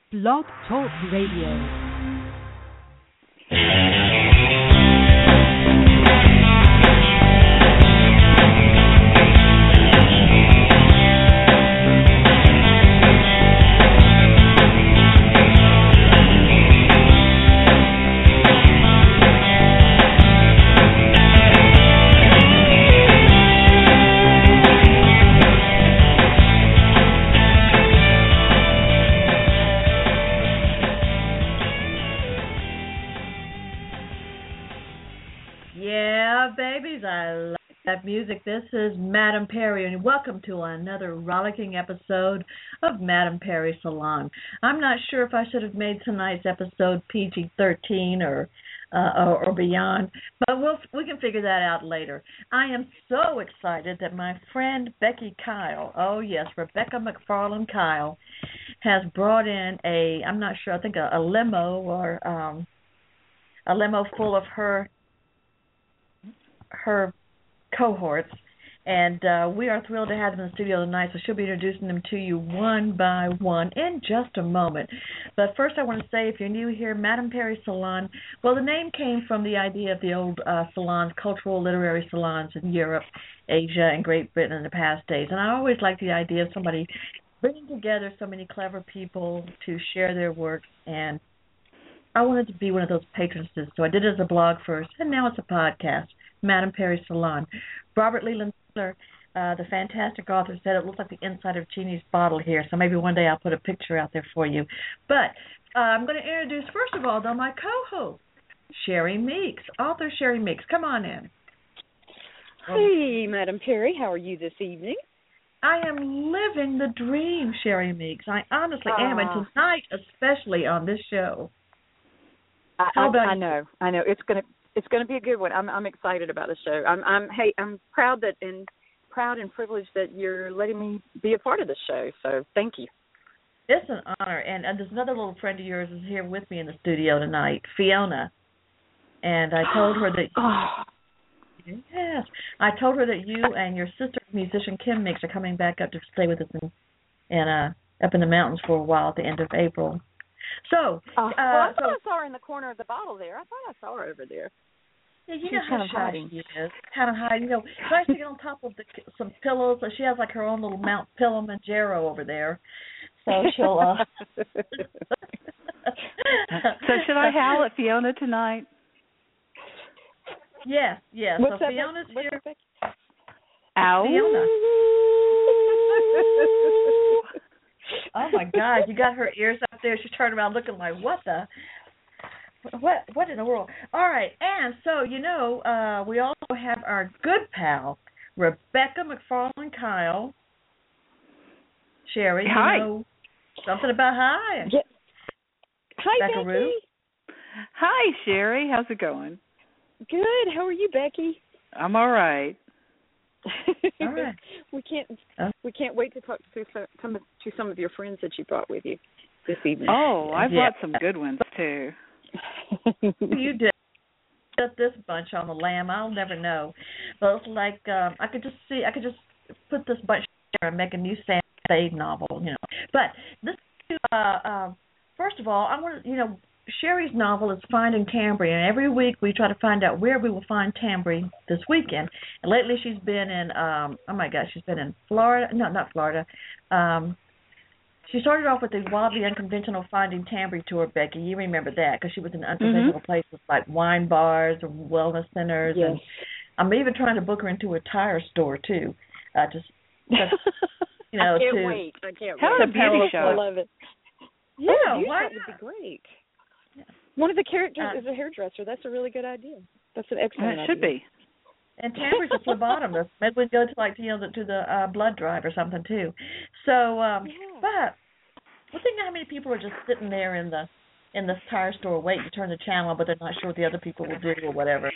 Blog Talk Radio. That music. This is Madame Perry, and welcome to another rollicking episode of Madame Perry Salon. I'm not sure if I should have made tonight's episode PG-13 or beyond, but we can figure that out later. I am so excited that my friend Becky Kyle, oh yes, Rebecca McFarland Kyle, has brought in I'm not sure, I think a limo or a limo full of her cohorts, and we are thrilled to have them in the studio tonight, so she'll be introducing them to you one by one in just a moment. But first I want to say, if you're new here, Madame Perry Salon, well, the name came from the idea of the old salons, cultural literary salons in Europe, Asia, and Great Britain in the past days, and I always liked the idea of somebody bringing together so many clever people to share their works, and I wanted to be one of those patronesses, so I did it as a blog first, and now it's a podcast. Madame Perry Salon. Robert Leland Taylor, the fantastic author, said it looks like the inside of Genie's bottle here, so maybe one day I'll put a picture out there for you. But I'm going to introduce, first of all, though, my co-host, Sherry Meeks, author Sherry Meeks. Come on in. Hey, Madame Perry, how are you this evening? I am living the dream, Sherry Meeks. I honestly am, and tonight especially on this show. How about you? I know. It's going to be a good one. I'm excited about the show. I'm proud and privileged that you're letting me be a part of the show. So thank you. It's an honor. And there's another little friend of yours is here with me in the studio tonight, Fiona. And I told her that yes, I told her that you and your sister musician Kim Meeks are coming back up to stay with us up in the mountains for a while at the end of April. So, I thought I saw her in the corner of the bottle there. I thought I saw her over there. Yeah, you know how shy she is. Kind of hiding. You know, it's nice to get on top of some pillows. She has like her own little Mount Kilimanjaro over there. So she'll. So should I howl at Fiona tonight? Yes. What's so that, Fiona's here. Ow. Fiona. Oh my God! You got her ears up there. She turned around looking like, what in the world? All right, and so we also have our good pal Rebecca McFarland Kyle. Sherry, hi. You know something about hi? Yeah. Hi, Becca Becky. Roo. Hi, Sherry. How's it going? Good. How are you, Becky? I'm all right. All right. We can't wait to talk to some of your friends that you brought with you this evening. Oh, I brought some good ones too. You did put this bunch on the lamb. I'll never know. But it's like I could just put this bunch together and make a new Sam Spade novel, But this, first of all, I want to, Sherry's novel is Finding Tambry, and every week we try to find out where we will find Tambry this weekend. And lately she's been in, she's been in Florida. No, not Florida. She started off with the wildly unconventional Finding Tambry tour, Becky. You remember that, because she was in unconventional places like wine bars or wellness centers. Yes. And I'm even trying to book her into a tire store, too. I can't wait. How about a beauty shop? I love it. Yeah, that would be great. Yeah. One of the characters is a hairdresser. That's a really good idea. That's an excellent idea. It should be. And Tambry's a phlebotomist. Maybe we go to the blood drive or something too. So, but think how many people are just sitting there in the tire store waiting to turn the channel, but they're not sure what the other people will do or whatever.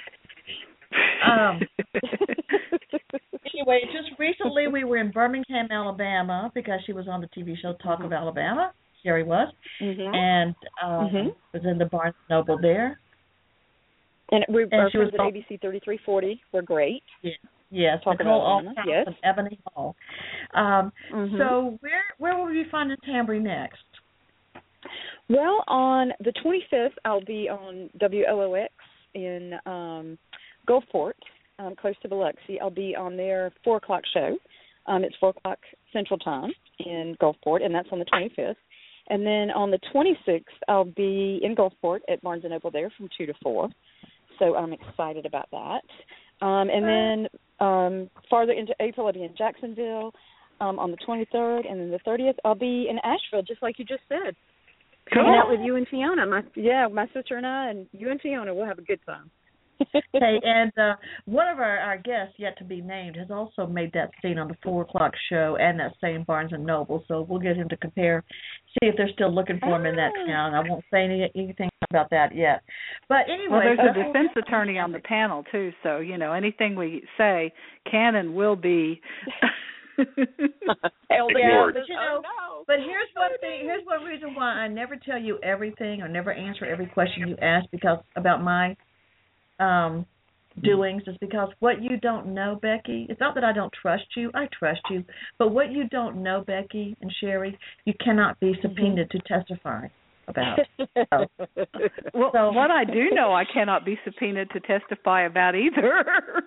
Anyway, just recently we were in Birmingham, Alabama, because she was on the TV show Talk of Alabama. Sherry was, and was in the Barnes & Noble there. And our friends at ABC 3340 were great. Yes, Nicole Allhouse and Ebony Hall. So where will we find Tambry next? Well, on the 25th, I'll be on WLOX in Gulfport, close to Biloxi. I'll be on their 4 o'clock show. It's 4 o'clock Central Time in Gulfport, and that's on the 25th. And then on the 26th, I'll be in Gulfport at Barnes & Noble there from 2 to 4. So I'm excited about that. And then farther into April, I'll be in Jacksonville on the 23rd. And then the 30th, I'll be in Asheville, just like you just said. Cool. Hanging out with you and Fiona. My sister and I, and you and Fiona, we'll have a good time. Hey, and one of our guests, yet to be named, has also made that scene on the 4 o'clock show and that same Barnes & Noble, so we'll get him to compare, see if they're still looking for him in that town. I won't say anything about that yet. But anyway. Well, there's a defense attorney on the panel, too, so, anything we say can and will be held against. But here's one thing. Here's one reason why I never tell you everything or never answer every question you ask about my doings, is because what you don't know, Becky, it's not that I don't trust you. I trust you. But what you don't know, Becky and Sherry, you cannot be subpoenaed to testify about. Well, what I do know, I cannot be subpoenaed to testify about either.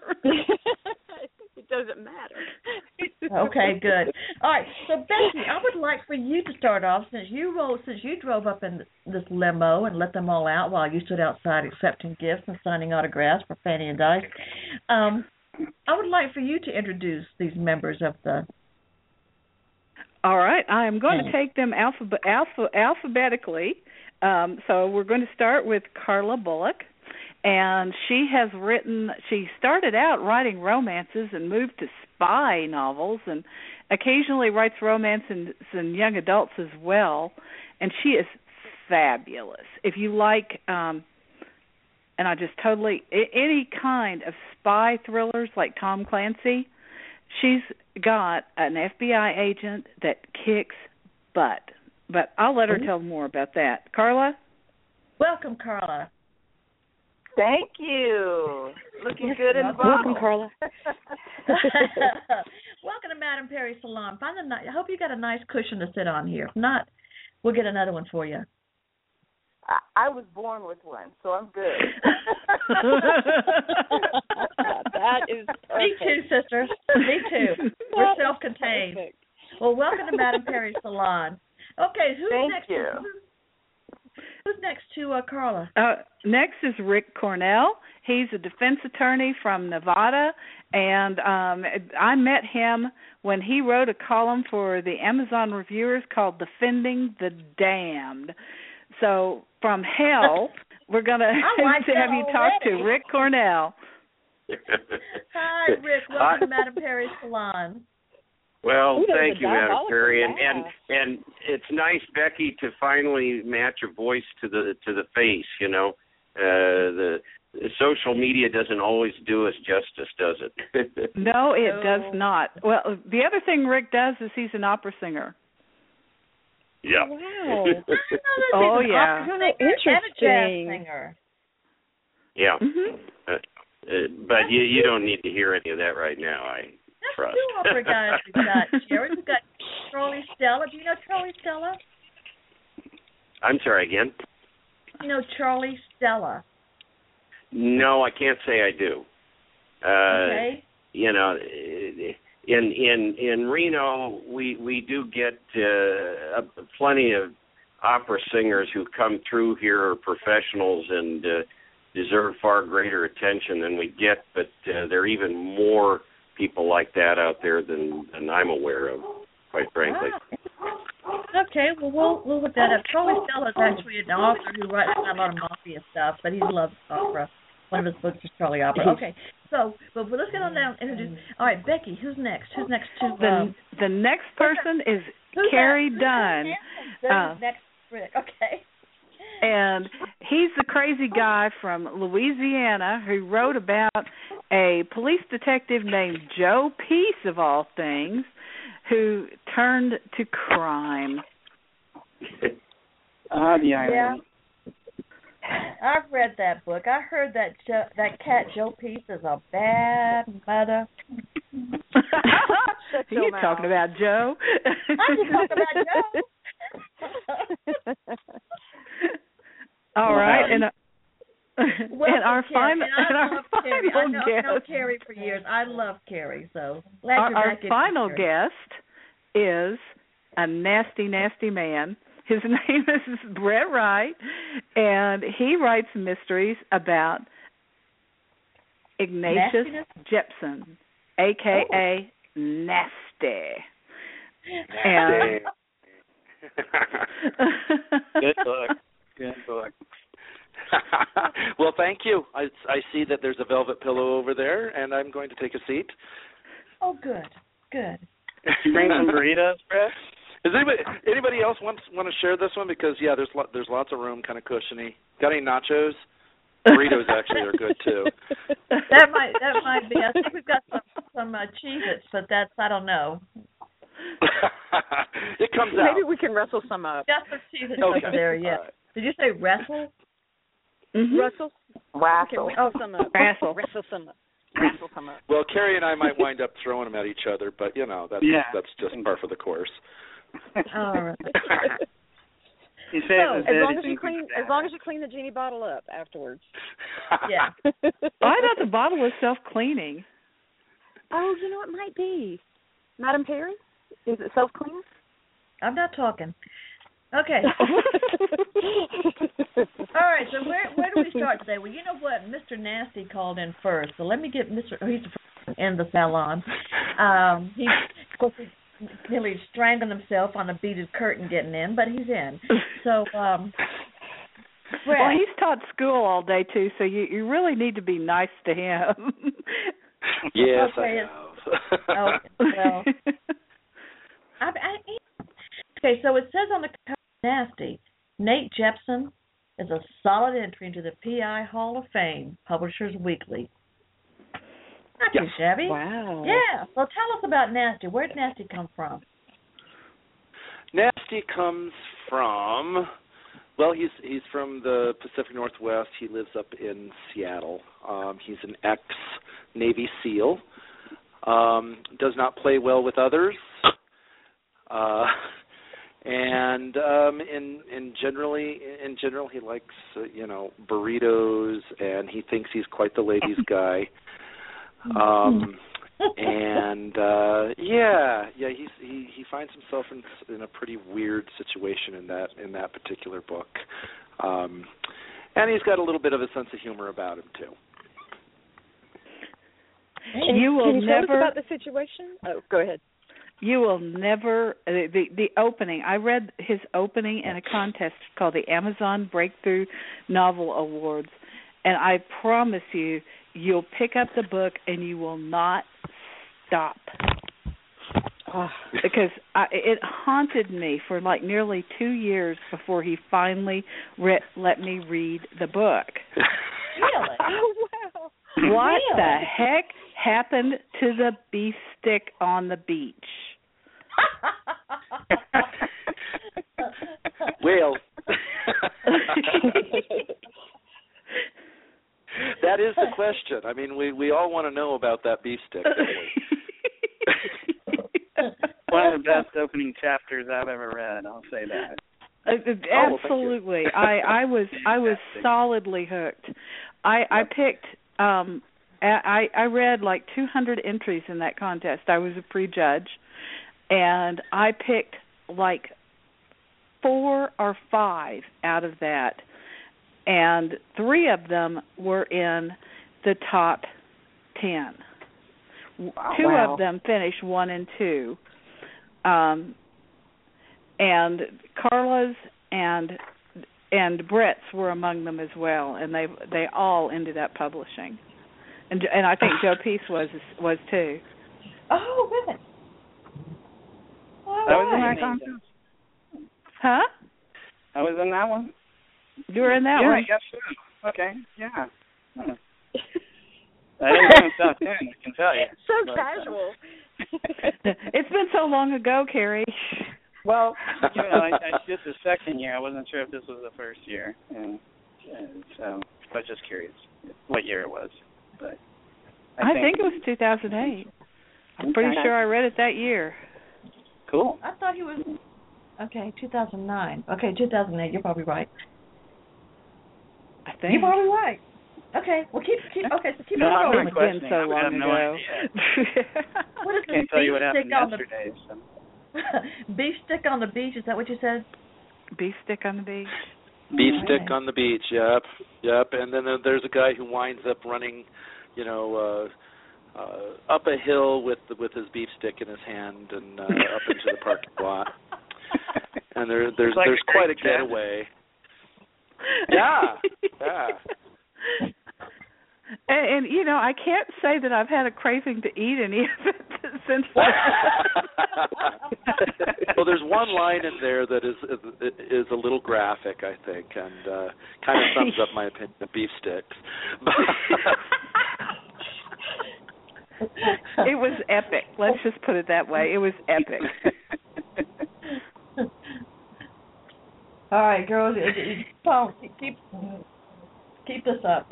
It doesn't matter. Okay, good. All right, so Becky, I would like for you to start off, since you drove up in this limo and let them all out while you stood outside accepting gifts and signing autographs for Fanny and Dice. I would like for you to introduce these members of the. All right, I am going to take them alphabetically. So we're going to start with Carla Bullock. And she started out writing romances and moved to spy novels and occasionally writes romances in young adults as well. And she is fabulous. If you like, and I just totally, any kind of spy thrillers like Tom Clancy, she's got an FBI agent that kicks butt. But I'll let her tell more about that. Carla? Welcome, Carla. Thank you. Looking good in the Welcome, Carla. Welcome to Madame Perry Salon. I hope you got a nice cushion to sit on here. If not, we'll get another one for you. I was born with one, so I'm good. That is perfect. Me too, sister. Me too. We're self-contained. Perfect. Well, welcome to Madame Perry Salon. Okay, who's Thank next? You. Who's next to Carla? Next is Rick Cornell. He's a defense attorney from Nevada, and I met him when he wrote a column for the Amazon Reviewers called Defending the Damned. So from hell, we're going to have you talk to Rick Cornell. Hi, Rick. Welcome to Madame Perry Salon. Well, thank you, Madam Perry, and it's nice, Becky, to finally match a voice to the face. The social media doesn't always do us justice, does it? No, it does not. Well, the other thing Rick does is he's an opera singer. Yeah. Wow. Oh, yeah. Interesting. Singer. Yeah. Mm-hmm. But you don't need to hear any of that right now. I trust. Two opera guys we've got, Sherry. We've got Charlie Stella. Do you know Charlie Stella? I'm sorry, again? You know Charlie Stella? No, I can't say I do. Okay. In Reno, we do get plenty of opera singers who come through here are professionals and deserve far greater attention than we get, but there are even more people like that out there than I'm aware of, quite frankly. Okay, well, we'll look that up. Charlie Stella is actually an author who writes a lot of mafia stuff, but he loves opera. One of his books is Charlie Opera. Okay, so but let's get on down and introduce. All right, Becky, who's next? Who's next to the next person is Carrie Dunn. Next, Rick. Okay. And he's the crazy guy from Louisiana who wrote about a police detective named Joe Peace, of all things, who turned to crime. The irony. Yeah. I've read that book. I heard that cat Joe Peace is a bad mother. You're talking about Joe. I'm talking about Joe. All right, and Welcome, our Carrie. final, And I love Carrie. I know guest, Carrie for years. I love Carrie, so glad you're our back in final here. guest is a nasty, nasty man. His name is Brett Wright, and he writes mysteries about Ignatius Jepson, a.k.a. Nasty. And Good book. Good book. Well, thank you. I see that there's a velvet pillow over there, and I'm going to take a seat. Oh, good, good. Bring some burritos, Brett? Does anybody else want to share this one? Because there's lots of room, kind of cushiony. Got any nachos? Burritos actually are good too. That might be. I think we've got some Cheez-Its, but I don't know. It comes out. Maybe we can wrestle some up. Got some Cheez-Its over there. Yeah. Right. Did you say wrestle? Mm-hmm. Wrestle? Razzle. Wrestle some up. Wrestle some up. Wrestle some up. Well, Carrie and I might wind up throwing them at each other, but that's just par for the course. All right. As long as you clean the genie bottle up afterwards. Yeah. I thought the bottle was self-cleaning. Oh, it might be. Madam Perry, is it self-cleaning? I'm not talking. Okay. All right, so where do we start today? Well, you know what? Mr. Nasty called in first, so let me get he's the first in the salon. He's, of course, he's nearly strangling himself on a beaded curtain getting in, but he's in. So, well, he's taught school all day, too, so you really need to be nice to him. Yes, okay, I have. Okay, well, okay, so it says on the cover, Nasty, Nate Jepson is a solid entry into the PI Hall of Fame, Publishers Weekly. Not too shabby. Wow. Yeah. Well, tell us about Nasty. Where did Nasty come from? Nasty comes from, well, he's from the Pacific Northwest. He lives up in Seattle. He's an ex-Navy SEAL. Does not play well with others. And in general, he likes burritos, and he thinks he's quite the ladies' guy. He finds himself in a pretty weird situation in that particular book, and he's got a little bit of a sense of humor about him too. Can you tell us about the situation? Oh, go ahead. You will never, the opening, I read his opening in a contest called the Amazon Breakthrough Novel Awards, and I promise you'll pick up the book and you will not stop. Because it haunted me for like nearly 2 years before he finally let me read the book. Really? Oh, wow. What the heck happened to the beef stick on the beach? Well, that is the question. I mean, we all want to know about that beef stick, don't we? One of the best opening chapters I've ever read. I'll say that. Absolutely. I was solidly hooked. I picked I read like 200 entries in that contest. I was a prejudge, and I picked like 4 or 5 out of that, and 3 of them were in the top 10. Two of them finished 1 and 2. And Carla's and Brett's were among them as well, and they all ended up publishing. And I think Joe Peace was too. Oh, really? I was in that contest. Huh? I was in that one. You were in that one? Yeah, I guess so. Okay, yeah. I didn't go in South End, I can tell you. So casual. It's been so long ago, Carrie. Well, I did the second year. I wasn't sure if this was the first year, and so I was just curious what year it was. But I think it was 2008. I'm pretty sure I read it that year. Cool. I thought he was 2009. Okay, 2008. You're probably right. I think. You're probably right. Okay, well keep okay. So keep No, on I'm rolling. not Been questioning. so I long have no ago. idea. What is I can't this tell you what beef happened stick on yesterday. So. the beef stick on the beach? Is that what you said? Beef stick on the beach. Beef All stick right. on the beach. Yep. And then there's a guy who winds up running, up a hill with his beef stick in his hand and up into the parking lot. And there's quite a getaway. Yeah. And I can't say that I've had a craving to eat any of it since. Well, there's one line in there that is a little graphic, I think, and kind of sums up my opinion of beef sticks. It was epic. Let's just put it that way. It was epic. All right, girls, keep this up.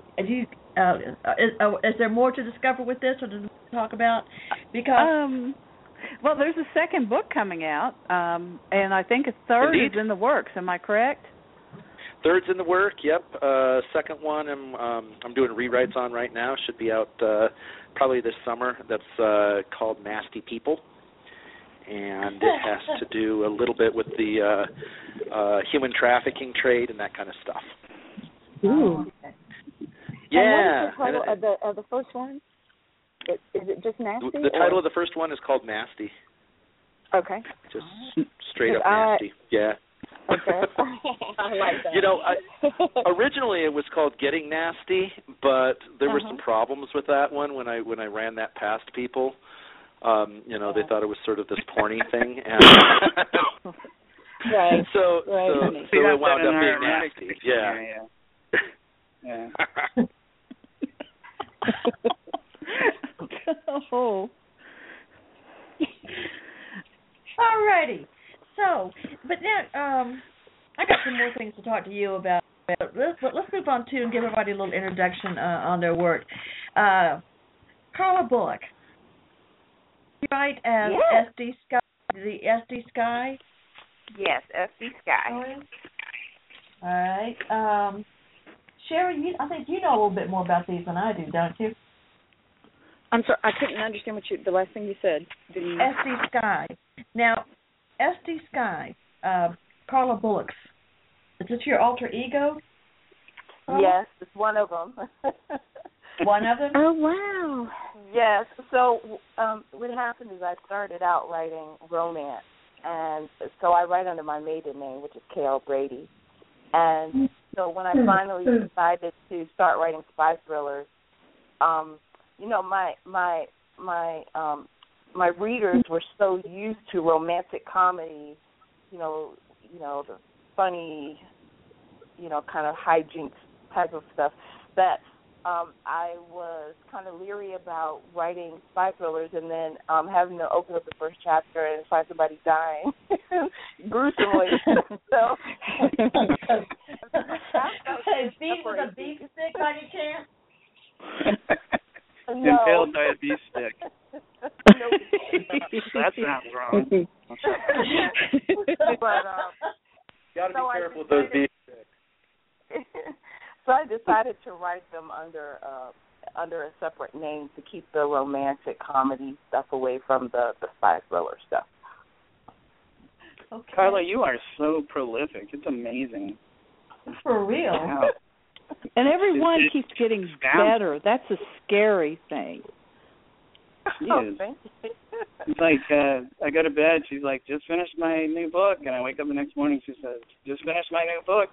Is there more to discover with this, or to talk about? Because well, there's a second book coming out, and I think a third Indeed. is in the works. Am I correct? Third's in the work. Yep. Second one I'm doing rewrites on right now. Should be out probably this summer. That's called Nasty People, and it has to do a little bit with the human trafficking trade and that kind of stuff. Ooh. Yeah. And what is the title of the first one? Is it just Nasty? The title of the first one is called Nasty. Okay. Just straight up nasty. Yeah. Okay. I like that. Originally it was called Getting Nasty, but there were some problems with that one when I ran that past people. They thought it was sort of this porny thing, and right. So it wound up being nasty. Yeah. Oh. All righty. So, but now I got some more things to talk to you about. Let's move on to and give everybody a little introduction on their work. Carla Bullock. You write as SD Sky, the SD Sky. Yes, SD Sky. All right. Sherry, I think you know a little bit more about these than I do, don't you? I'm sorry, I couldn't understand the last thing you said. SD Sky. Now, SD Sky, Carla Bullock's. Is this your alter ego? Yes, it's one of them. One of them? Oh, wow. Yes. So what happened is I started out writing romance, and so I write under my maiden name, which is Carol Brady. And so when I finally decided to start writing spy thrillers, my readers were so used to romantic comedies, the funny, kind of hijinks type of stuff, that I was kind of leery about writing spy thrillers and then having to open up the first chapter and find somebody dying gruesomely. So, with a beef stick by any chance? No. Impaled by a beef stick. That sounds wrong. But Gotta be careful with those beef sticks. So I decided to write them under a separate name to keep the romantic comedy stuff away from the spy thriller stuff. Okay. Carla, you are so prolific. It's amazing. For real. Wow. And every one keeps getting better. That's a scary thing. She is. It's like I go to bed. She's like, "Just finished my new book," and I wake up the next morning. She says, "Just finished my new book."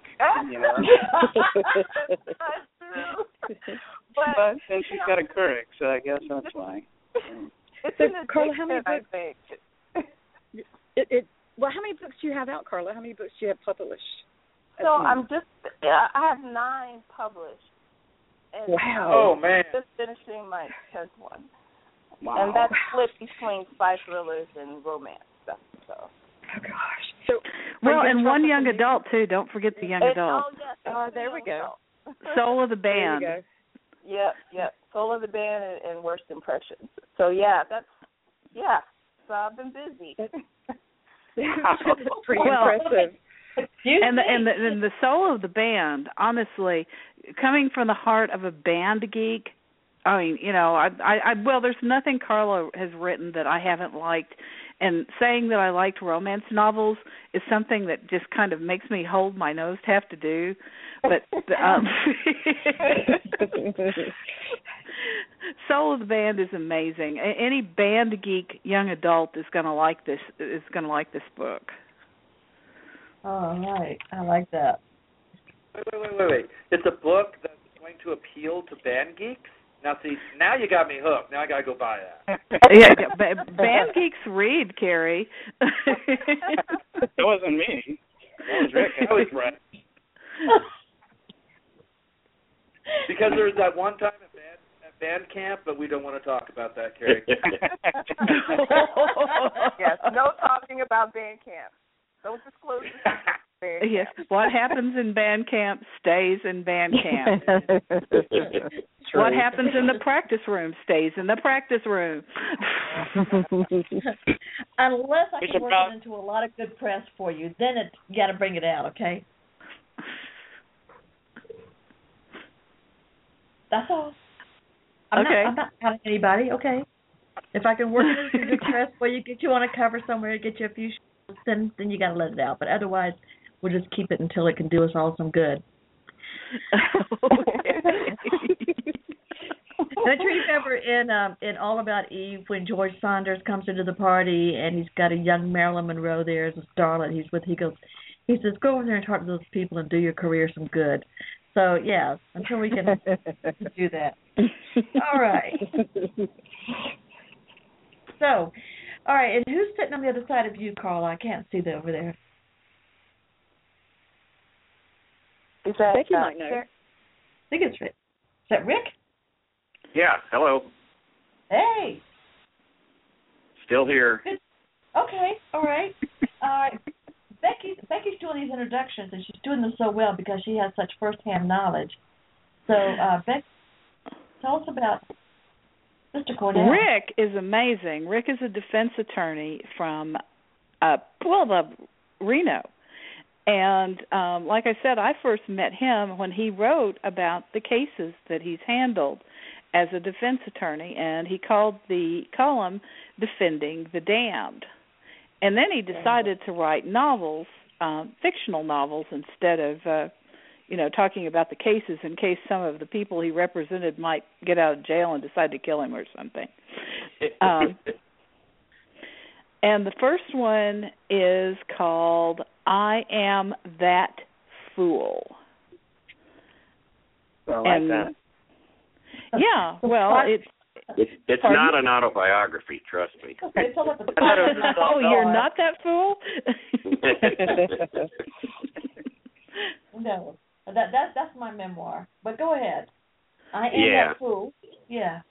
But then she's got a Keurig, so I guess that's why. It's So, an Carla, how many addiction, books? I think. Well, how many books do you have out, Carla? How many books do you have published? So I have 9 published. And Wow. Oh, man. I'm just finishing my 10th one. Wow. And that's split between spy thrillers and romance stuff. So. Oh, gosh. So, Well, and one young adult, too. Don't forget the young adult. Oh, yes. there we go. Soul of the band. There you go. Yep. Soul of the band and Worst Impressions. So, so I've been busy. That's pretty Well, impressive. And the soul of the band, honestly, coming from the heart of a band geek, I mean, you know, well, there's nothing Carla has written that I haven't liked, and saying that I liked romance novels is something that just kind of makes me hold my nose to have to do. But Soul of the Band is amazing. Any band geek young adult is going to like this. Is going to like this book. All right, I like that. Wait. It's a book that's going to appeal to band geeks? Now, see, now you got me hooked. Now I got to go buy that. Yeah, band geeks read, Carrie. It wasn't me. That was Rick. I was right. Because there was that one time at band camp, but we don't want to talk about that, Carrie. Yes, no talking about band camp. Don't disclose it. Yes, what happens in band camp stays in band camp. What happens in the practice room stays in the practice room. Unless I can work it into a lot of good press for you, then you got to bring it out, okay? That's all. I'm not counting anybody, okay? If I can work it into good press for you, get you on a cover somewhere, get you a few shows, then you got to let it out. But otherwise, we'll just keep it until it can do us all some good. Don't you remember in All About Eve when George Saunders comes into the party and he's got a young Marilyn Monroe there as a starlet he says, go over there and talk to those people and do your career some good. So, yeah, until we can do that. All right. So, all right, and who's sitting on the other side of you, Carla? I can't see that over there. Is that Becky might know. I think it's Rick. Is that Rick? Yeah, hello. Hey. Still here. Good. Okay, all right. Becky's doing these introductions, and she's doing them so well because she has such first-hand knowledge. So, Becky, tell us about Mr. Cornell. Rick is amazing. Rick is a defense attorney from, Reno. And like I said, I first met him when he wrote about the cases that he's handled as a defense attorney, and he called the column Defending the Damned. And then he decided to write novels, fictional novels, instead of, talking about the cases in case some of the people he represented might get out of jail and decide to kill him or something. And the first one is called I Am That Fool. I like that. Yeah, well, it's not an autobiography, trust me. Oh, you're not that fool? No, that's my memoir. But go ahead. I Am That Fool. Yeah.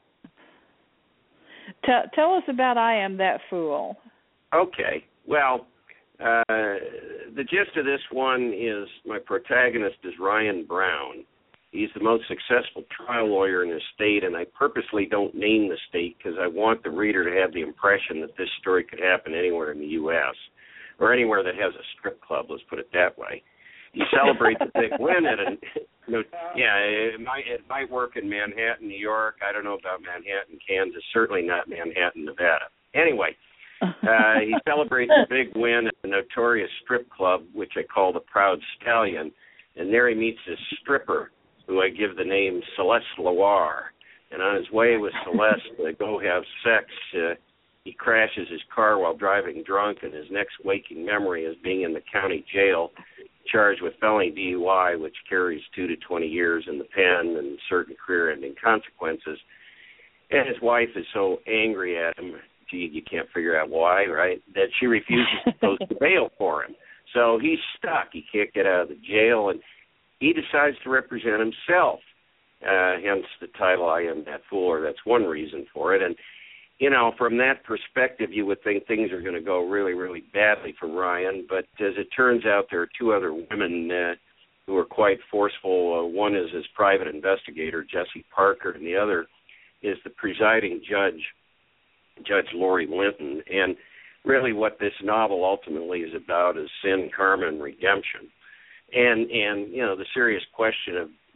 Tell us about I Am That Fool. Okay. Well, the gist of this one is my protagonist is Ryan Brown. He's the most successful trial lawyer in his state, and I purposely don't name the state because I want the reader to have the impression that this story could happen anywhere in the U.S. or anywhere that has a strip club, let's put it that way. He celebrates a big win at it might work in Manhattan, New York. I don't know about Manhattan, Kansas, certainly not Manhattan, Nevada. Anyway, he celebrates a big win at the notorious strip club, which I call the Proud Stallion, and there he meets this stripper, who I give the name Celeste Loire. And on his way with Celeste to go have sex, he crashes his car while driving drunk, and his next waking memory is being in the county jail, charged with felony DUI, which carries 2 to 20 years in the pen and certain career-ending consequences. And his wife is so angry at him, you can't figure out why, right, that she refuses to post the bail for him. So he's stuck. He can't get out of the jail, and he decides to represent himself, hence the title, I Am That Fool, or that's one reason for it. And, from that perspective, you would think things are going to go really, really badly for Ryan. But as it turns out, there are 2 other women who are quite forceful. One is his private investigator, Jesse Parker, and the other is the presiding judge, Judge Lori Linton. And really what this novel ultimately is about is sin, karma, and redemption. And the serious question of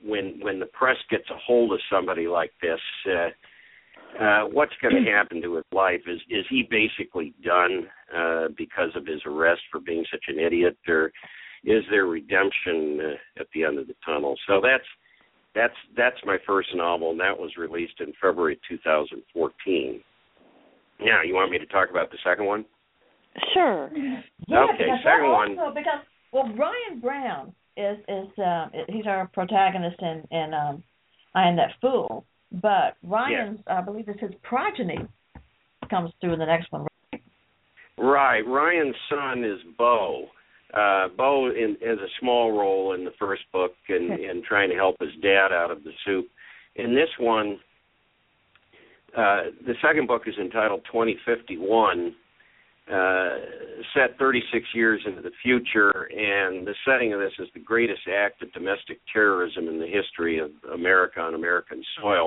when the press gets a hold of somebody like this, what's going to happen to his life? Is he basically done because of his arrest for being such an idiot, or is there redemption at the end of the tunnel? So that's my first novel, and that was released in February 2014. Now, you want me to talk about the second one? Sure. Yeah, okay, second one. Ryan Brown is he's our protagonist in I Am That Fool, but Ryan's I believe it's his progeny comes through in the next one. Right. Ryan's son is Bo. Bo has a small role in the first book in trying to help his dad out of the soup. In this one, the second book is entitled 2051, set 36 years into the future, and the setting of this is the greatest act of domestic terrorism in the history of America on American soil.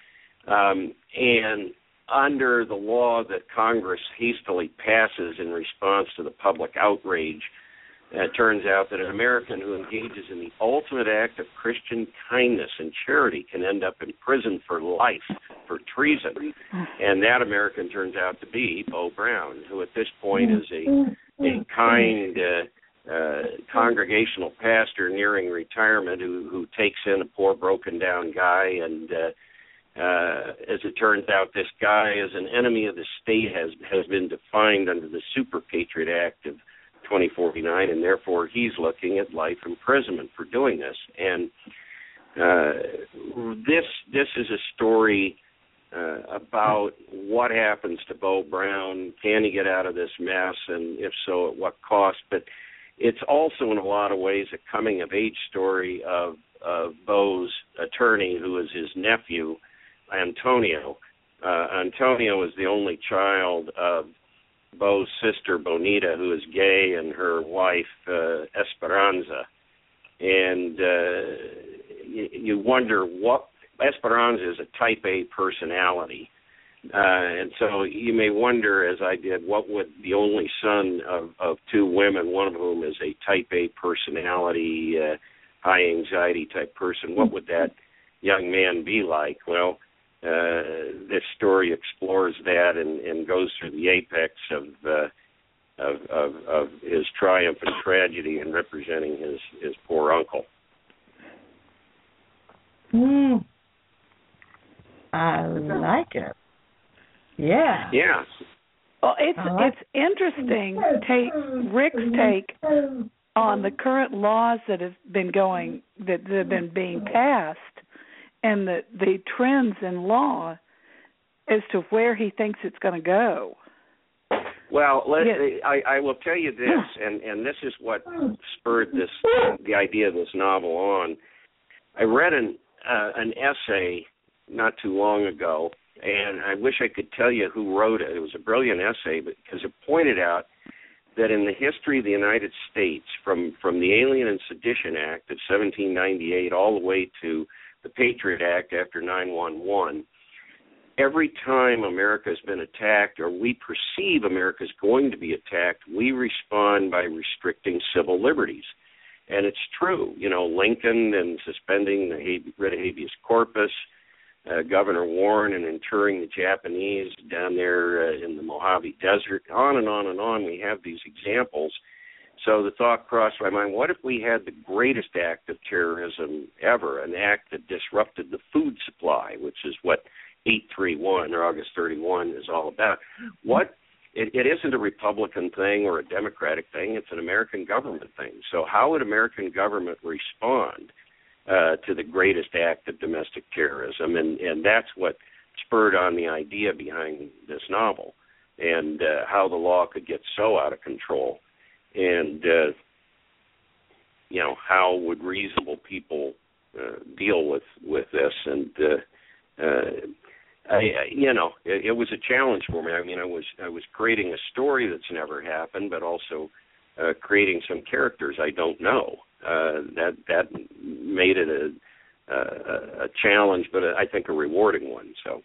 And under the law that Congress hastily passes in response to the public outrage, it turns out that an American who engages in the ultimate act of Christian kindness and charity can end up in prison for life for treason. And that American turns out to be Bo Brown, who at this point is a kind congregational pastor nearing retirement who takes in a poor, broken-down guy. And as it turns out, this guy is an enemy of the state, has been defined under the Super Patriot Act of 2049, and therefore he's looking at life imprisonment for doing this. And this is a story about what happens to Bo Brown. Can he get out of this mess, and if so, at what cost? But it's also in a lot of ways a coming-of-age story of Bo's attorney, who is his nephew, Antonio. Antonio is the only child of Bo's sister, Bonita, who is gay, and her wife, Esperanza. And you wonder what... Esperanza is a type A personality. And so you may wonder, as I did, what would the only son of two women, one of whom is a type A personality, high anxiety type person, what would that young man be like? Well, this story explores that and goes through the apex of his triumph and tragedy in representing his poor uncle. I like it. Yeah. Yeah. Well, it's interesting. Rick's take on the current laws that have been being passed, and the trends in law as to where he thinks it's going to go. Well, I will tell you this, and this is what spurred the idea of this novel on. I read an essay not too long ago, and I wish I could tell you who wrote it. It was a brilliant essay, because it pointed out that in the history of the United States, from the Alien and Sedition Act of 1798 all the way to the Patriot Act after 9/11, every time America has been attacked, or we perceive America is going to be attacked, we respond by restricting civil liberties. And it's true. You know, Lincoln and suspending the writ of habeas corpus, Governor Warren and interring the Japanese down there in the Mojave Desert, on and on and on. We have these examples. So the thought crossed my mind, what if we had the greatest act of terrorism ever, an act that disrupted the food supply, which is what 831 or August 31 is all about. It isn't a Republican thing or a Democratic thing. It's an American government thing. So how would American government respond to the greatest act of domestic terrorism? And that's what spurred on the idea behind this novel, and how the law could get so out of control. And, how would reasonable people deal with this? And, it was a challenge for me. I mean, I was creating a story that's never happened, but also creating some characters I don't know. That made it a challenge, but I think a rewarding one. So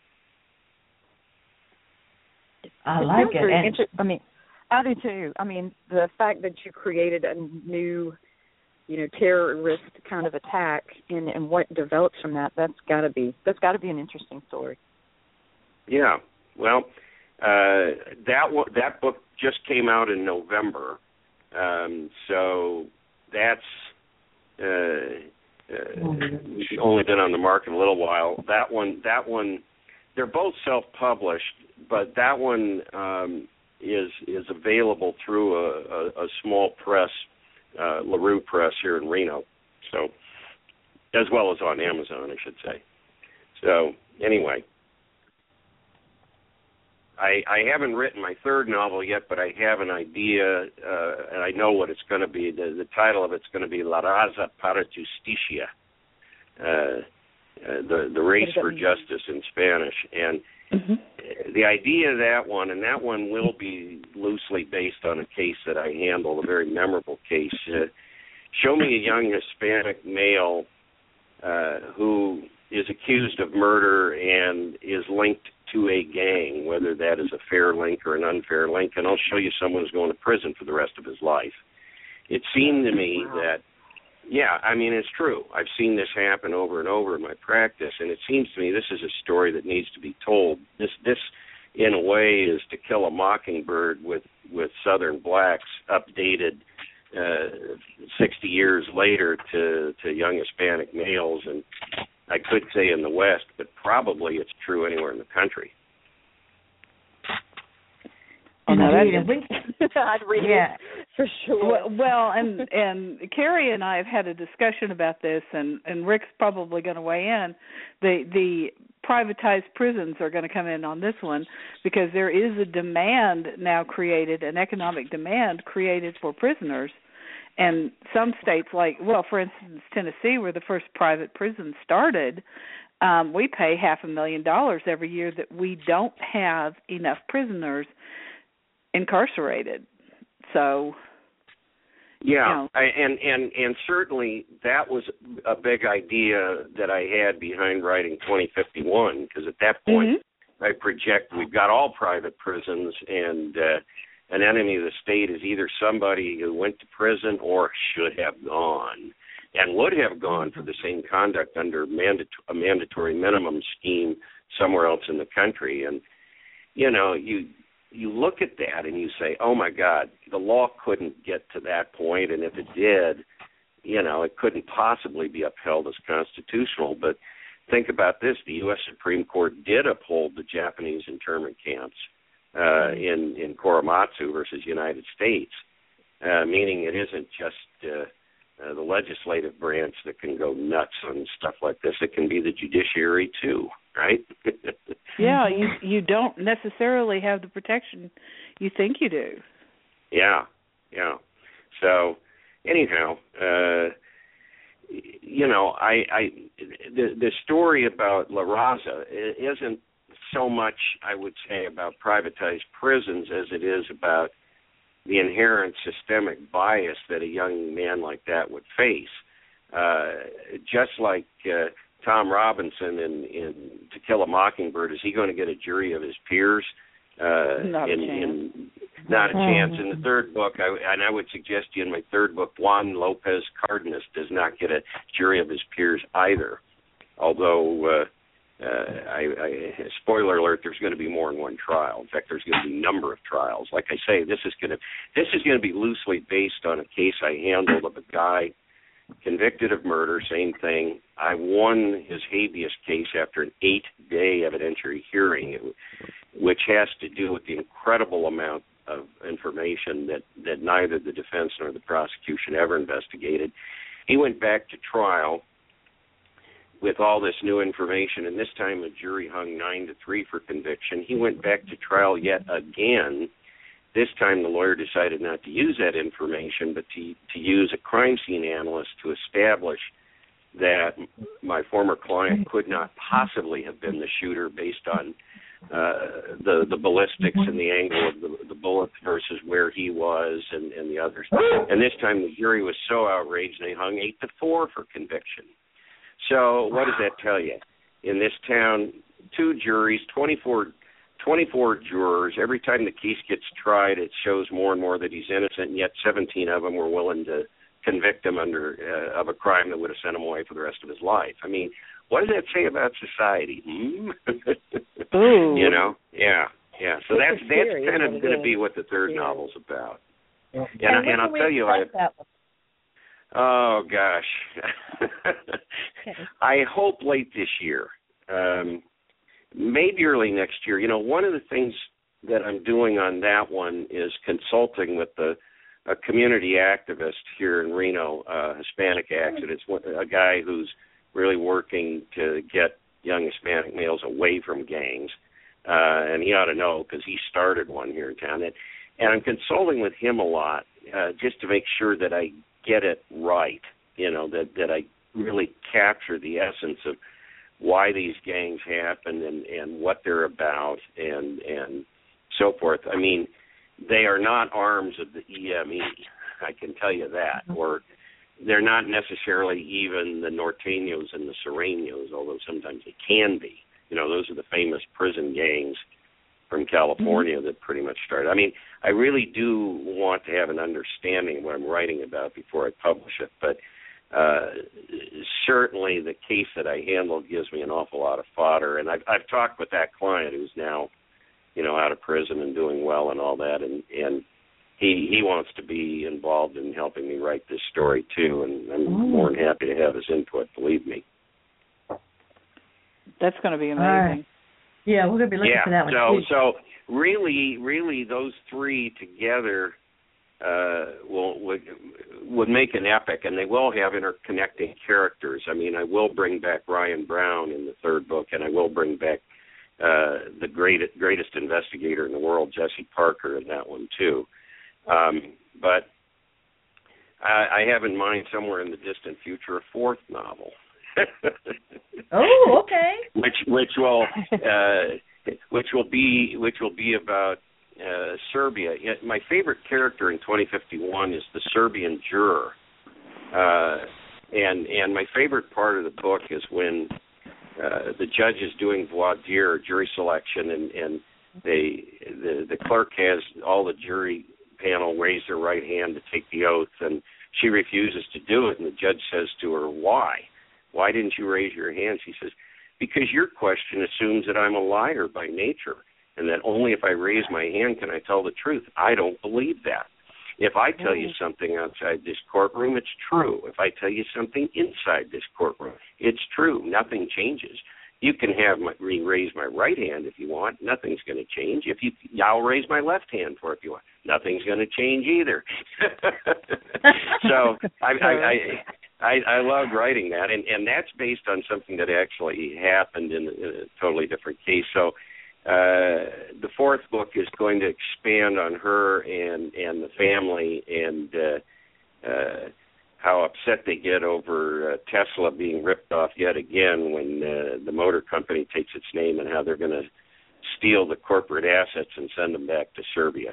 I like it. I mean, I do too. I mean, the fact that you created a new terrorist kind of attack, and what develops from that. That's got to be an interesting story. Yeah. Well, that book just came out in November, so that's only been on the market a little while. That one, they're both self-published, but that one is available through a small press, LaRue Press here in Reno, so as well as on Amazon, I should say. So anyway, I haven't written my third novel yet, but I have an idea, and I know what it's going to be. The title of it's going to be La Raza para Justicia, the race for justice in Spanish. And the idea of that one will be loosely based on a case that I handled, a very memorable case. Show me a young Hispanic male who is accused of murder and is linked to a gang, whether that is a fair link or an unfair link, and I'll show you someone who's going to prison for the rest of his life. It seemed to me that, it's true. I've seen this happen over and over in my practice, and it seems to me this is a story that needs to be told. This in a way, is To Kill a Mockingbird with Southern blacks updated 60 years later to young Hispanic males, and I could say in the West, but probably it's true anywhere in the country. I'd read it for sure. Well, and Carrie and I have had a discussion about this, and Rick's probably going to weigh in. The privatized prisons are going to come in on this one because there is a demand now created, an economic demand created for prisoners. And some states, for instance, Tennessee, where the first private prison started, we pay $500,000 every year that we don't have enough prisoners incarcerated. So, and certainly that was a big idea that I had behind writing 2051, because at that point I project we've got all private prisons, and an enemy of the state is either somebody who went to prison or should have gone and would have gone for the same conduct under a mandatory minimum scheme somewhere else in the country. And, you look at that and you say, oh, my God, the law couldn't get to that point, and if it did, it couldn't possibly be upheld as constitutional. But think about this. The U.S. Supreme Court did uphold the Japanese internment camps in Korematsu versus United States, meaning it isn't just the legislative branch that can go nuts on stuff like this. It can be the judiciary too, right? You don't necessarily have the protection you think you do. Yeah. So anyhow, the story about La Raza isn't so much, I would say, about privatized prisons as it is about the inherent systemic bias that a young man like that would face. Just like Tom Robinson in To Kill a Mockingbird, is he going to get a jury of his peers? Not a chance. Not a chance. In the third book, I would suggest to you in my third book, Juan Lopez Cardenas does not get a jury of his peers either. Although, spoiler alert, there's going to be more than one trial. In fact, there's going to be a number of trials. Like I say, this is going to be loosely based on a case I handled of a guy convicted of murder, same thing. I won his habeas case after an 8-day evidentiary hearing, which has to do with the incredible amount of information that neither the defense nor the prosecution ever investigated. He went back to trial with all this new information, and this time a jury hung 9-3 for conviction. He went back to trial yet again. This time the lawyer decided not to use that information, but to use a crime scene analyst to establish that my former client could not possibly have been the shooter based on the ballistics and the angle of the bullet versus where he was and the others. And this time the jury was so outraged they hung 8-4 for conviction. So what does that tell you? In this town, 2 juries, 24 jurors. Every time the case gets tried, it shows more and more that he's innocent, and yet 17 of them were willing to convict him of a crime that would have sent him away for the rest of his life. I mean, what does that say about society? Ooh. You know? Yeah. So that's kind of going to be what the third novel's about. Yeah. And I'll tell you, oh gosh, I hope late this year, maybe early next year. You know, one of the things that I'm doing on that one is consulting with a community activist here in Reno, Hispanic activist, a guy who's really working to get young Hispanic males away from gangs, and he ought to know because he started one here in town. And I'm consulting with him a lot just to make sure that I get it right, you know, that I really capture the essence of why these gangs happen and what they're about and so forth. I mean, they are not arms of the EME, I can tell you that, or they're not necessarily even the Norteños and the Sureños, although sometimes they can be. You know, those are the famous prison gangs from California that pretty much started. I mean, I really do want to have an understanding of what I'm writing about before I publish it, but certainly the case that I handled gives me an awful lot of fodder, and I've talked with that client who's now, you know, out of prison and doing well and all that, and he wants to be involved in helping me write this story too, and I'm more than happy to have his input, believe me. That's going to be amazing. Right. Yeah, we're going to be looking for that one too. So really, those three together would make an epic, and they will have interconnecting characters. I mean, I will bring back Ryan Brown in the third book, and I will bring back the greatest investigator in the world, Jesse Parker, in that one too. But I have in mind somewhere in the distant future a fourth novel. Oh, okay. Which will be about Serbia. My favorite character in 2051 is the Serbian juror, and my favorite part of the book is when the judge is doing voir dire, jury selection, and the clerk has all the jury panel raise their right hand to take the oath, and she refuses to do it, and the judge says to her, "Why? Why didn't you raise your hand?" She says, "Because your question assumes that I'm a liar by nature, and that only if I raise my hand can I tell the truth. I don't believe that. If I tell you something outside this courtroom, it's true. If I tell you something inside this courtroom, it's true. Nothing changes. You can have me raise my right hand if you want. Nothing's going to change. I'll raise my left hand for it if you want. Nothing's going to change either." So I loved writing that, and that's based on something that actually happened in a totally different case. So the fourth book is going to expand on her and the family and how upset they get over Tesla being ripped off yet again when the motor company takes its name, and how they're going to steal the corporate assets and send them back to Serbia.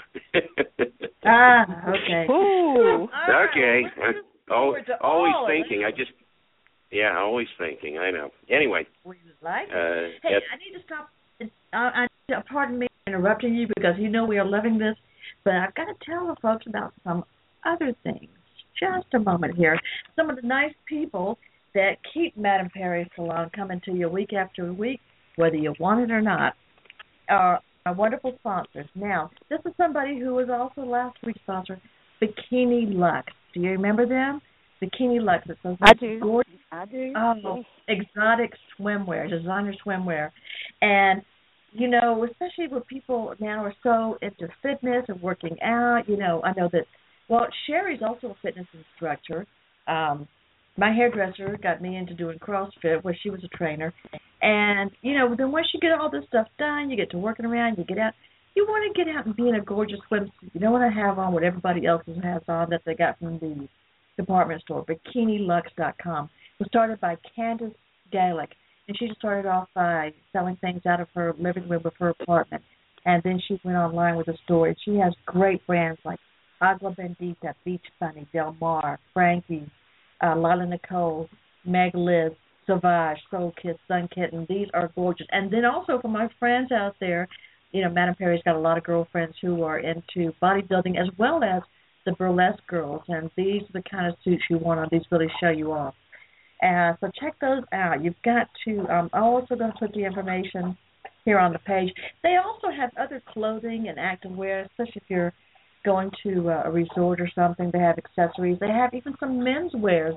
Okay. Ooh. Okay. Always thinking. Always thinking. I know. Anyway. We like it. Hey, I need to stop. Pardon me for interrupting you, because you know we are loving this, but I've got to tell the folks about some other things. Just a moment here. Some of the nice people that keep Madame Perry Salon coming to you week after week, whether you want it or not, are our wonderful sponsors. Now, this is somebody who was also last week's sponsor, Bikini Luxe. Do you remember them? Bikini Luxe. It's those gorgeous, exotic swimwear, designer swimwear. And, you know, especially when people now are so into fitness and working out, you know, I know that, well, Sherry's also a fitness instructor. My hairdresser got me into doing CrossFit, where she was a trainer. And, you know, then once you get all this stuff done, you get to working around, you get out. You want to get out and be in a gorgeous swimsuit. You don't want to have on what everybody else has on that they got from the department store, BikiniLuxe.com. It was started by Candace Gallick, and she started off by selling things out of her living room of her apartment. And then she went online with a store, and she has great brands like Agua Bendita, Beach Bunny, Del Mar, Frankie's, Lila Nicole, Meg Liz, Sauvage, Soul Kiss, Sun Kitten. These are gorgeous. And then also for my friends out there, you know, Madame Perry's got a lot of girlfriends who are into bodybuilding as well as the burlesque girls, and these are the kind of suits you want on. These really show you off. So check those out. You've got to. I'm also going to put the information here on the page. They also have other clothing and activewear, especially if you're going to a resort or something. They have accessories. They have even some menswear.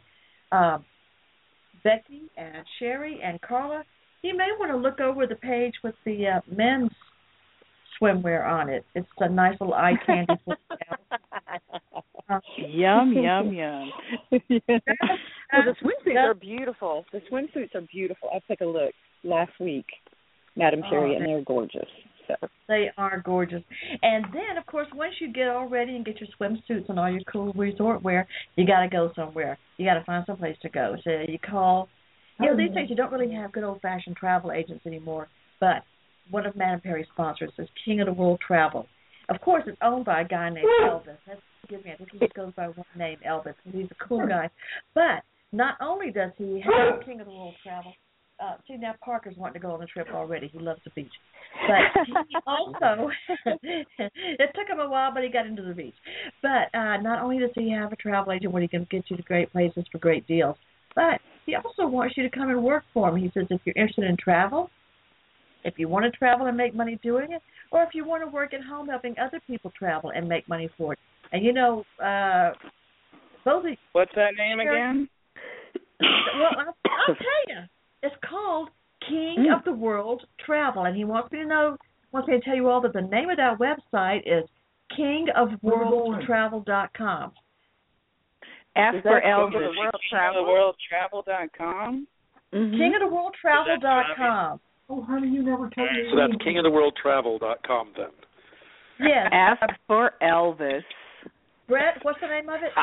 Becky and Sherry and Carla, you may want to look over the page with the men's swimwear on it. It's a nice little eye candy for Yum, yum, yum. Well, the swimsuits are beautiful. The swimsuits are beautiful. I took a look last week, Madam Perry, and they're gorgeous. So. They are gorgeous. And then, of course, once you get all ready and get your swimsuits and all your cool resort wear, you got to go somewhere. You got to find some place to go. So you call. These days you don't really have good old-fashioned travel agents anymore, but one of Madam Perry's sponsors is King of the World Travel. Of course, it's owned by a guy named Elvis. Forgive me, I think he just goes by one name, Elvis, and he's a cool guy. But not only does he have King of the World Travel, see, now Parker's wanting to go on the trip already. He loves the beach. But he also, it took him a while, but he got into the beach. But not only does he have a travel agent where he can get you to great places for great deals, but he also wants you to come and work for him. He says if you're interested in travel, if you want to travel and make money doing it, or if you want to work at home helping other people travel and make money for it. And, you know, both of you. What's that name again? Well, I'll tell you. It's called King of the World Travel, and he wants me to tell you all that the name of that website is kingofworldtravel.com. Ask for Elvis. Kingoftheworldtravel.com? Kingoftheworldtravel.com. Oh, honey, you never told me. So that's kingoftheworldtravel.com then. Yes. Ask for Elvis. Brett, what's the name of it?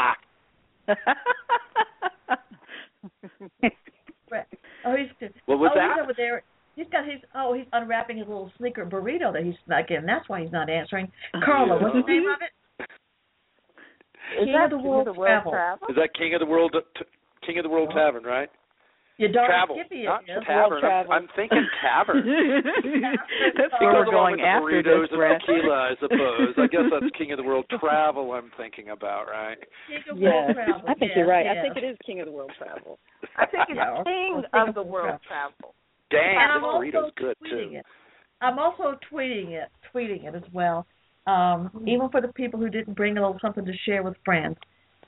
Brett. What was that? He's over there. He's unwrapping his little sneaker burrito that he snuck in. That's why he's not answering. Carla, what's the name of it? King of the World Travel. Is that King of the World Tavern, right? Your daughter Travel, Skippy not is. tavern. I'm thinking tavern. That's where we're going after burritos this, and tequila, I suppose. I guess that's King of the World Travel I'm thinking about, right? King of World Travel. I think you're right. I think it is King of the World Travel. I think it's King of the World Travel. Dang, and this burrito's good too. I'm also tweeting it as well. Even for the people who didn't bring a little something to share with friends.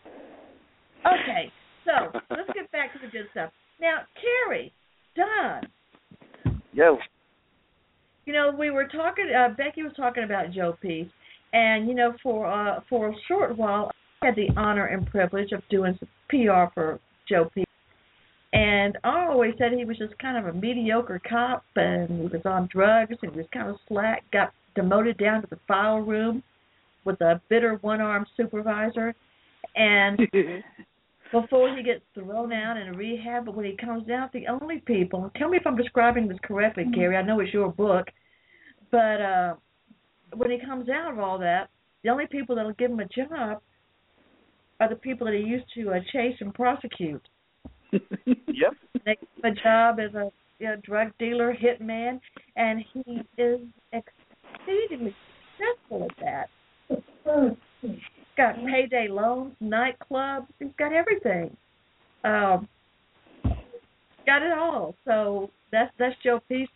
Okay, so let's get back to the good stuff. Now, Terry, Don. Yo. You know, we were talking. Becky was talking about Joe Peace, and you know, for a short while, I had the honor and privilege of doing some PR for Joe Peace. And I always said he was just kind of a mediocre cop, and he was on drugs, and he was kind of slack. Got demoted down to the file room with a bitter one-armed supervisor, and before he gets thrown out in rehab, but when he comes out, the only people, tell me if I'm describing this correctly, Carrie, I know it's your book, but when he comes out of all that, the only people that will give him a job are the people that he used to chase and prosecute. Yep. They give him a job as a drug dealer, hitman, and he is exceedingly successful at that. He's got payday loans, nightclubs. He's got everything. Got it all. So that's Joe Peace.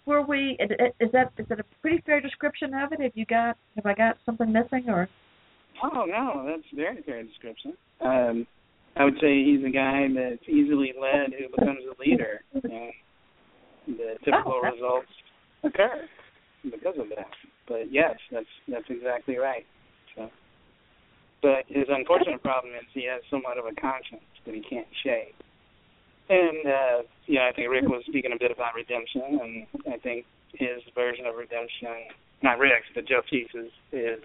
Is that a pretty fair description of it? Have I got something missing or? Oh no, that's a very fair description. I would say he's a guy that's easily led who becomes a leader, and the typical results occur because of that. But yes, that's exactly right. So, but his unfortunate problem is he has somewhat of a conscience that he can't shake. And I think Rick was speaking a bit about redemption, and I think his version of redemption, not Rick's, but Joe Peace's, is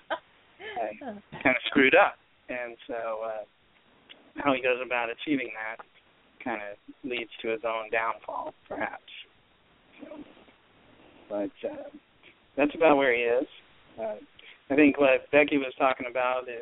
kind of screwed up, and so how he goes about achieving that kind of leads to his own downfall, perhaps. So, but that's about where he is. I think what Becky was talking about is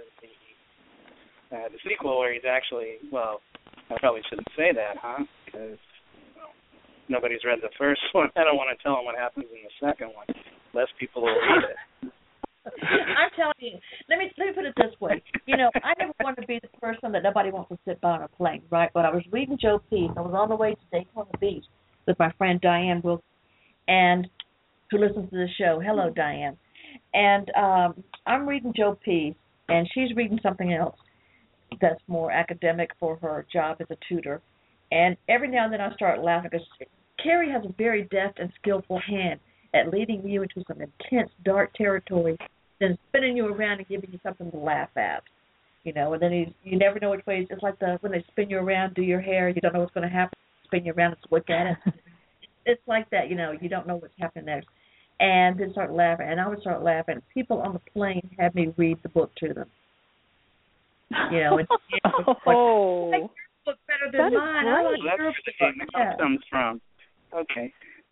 the sequel where he's actually, well, I probably shouldn't say that, huh? Because nobody's read the first one. I don't want to tell them what happens in the second one. Less people will read it. I'm telling you. Let me put it this way. I never wanted to be the person that nobody wants to sit by on a plane, right? But I was reading Joe Peace. I was on the way to Daytona Beach with my friend Diane Wilkes, and who listens to the show. Hello, Diane. And I'm reading Joe Peace, and she's reading something else that's more academic for her job as a tutor. And every now and then I start laughing because Carrie has a very deft and skillful hand at leading you into some intense, dark territory, then spinning you around and giving you something to laugh at. And then you never know which way. It's like when they spin you around, do your hair, you don't know what's going to happen. Spin you around and look at it. It's like that, you don't know what's happening next. And then start laughing, and I would start laughing. People on the plane had me read the book to them. And oh, like, your book better than mine. That's where the comes from. Okay.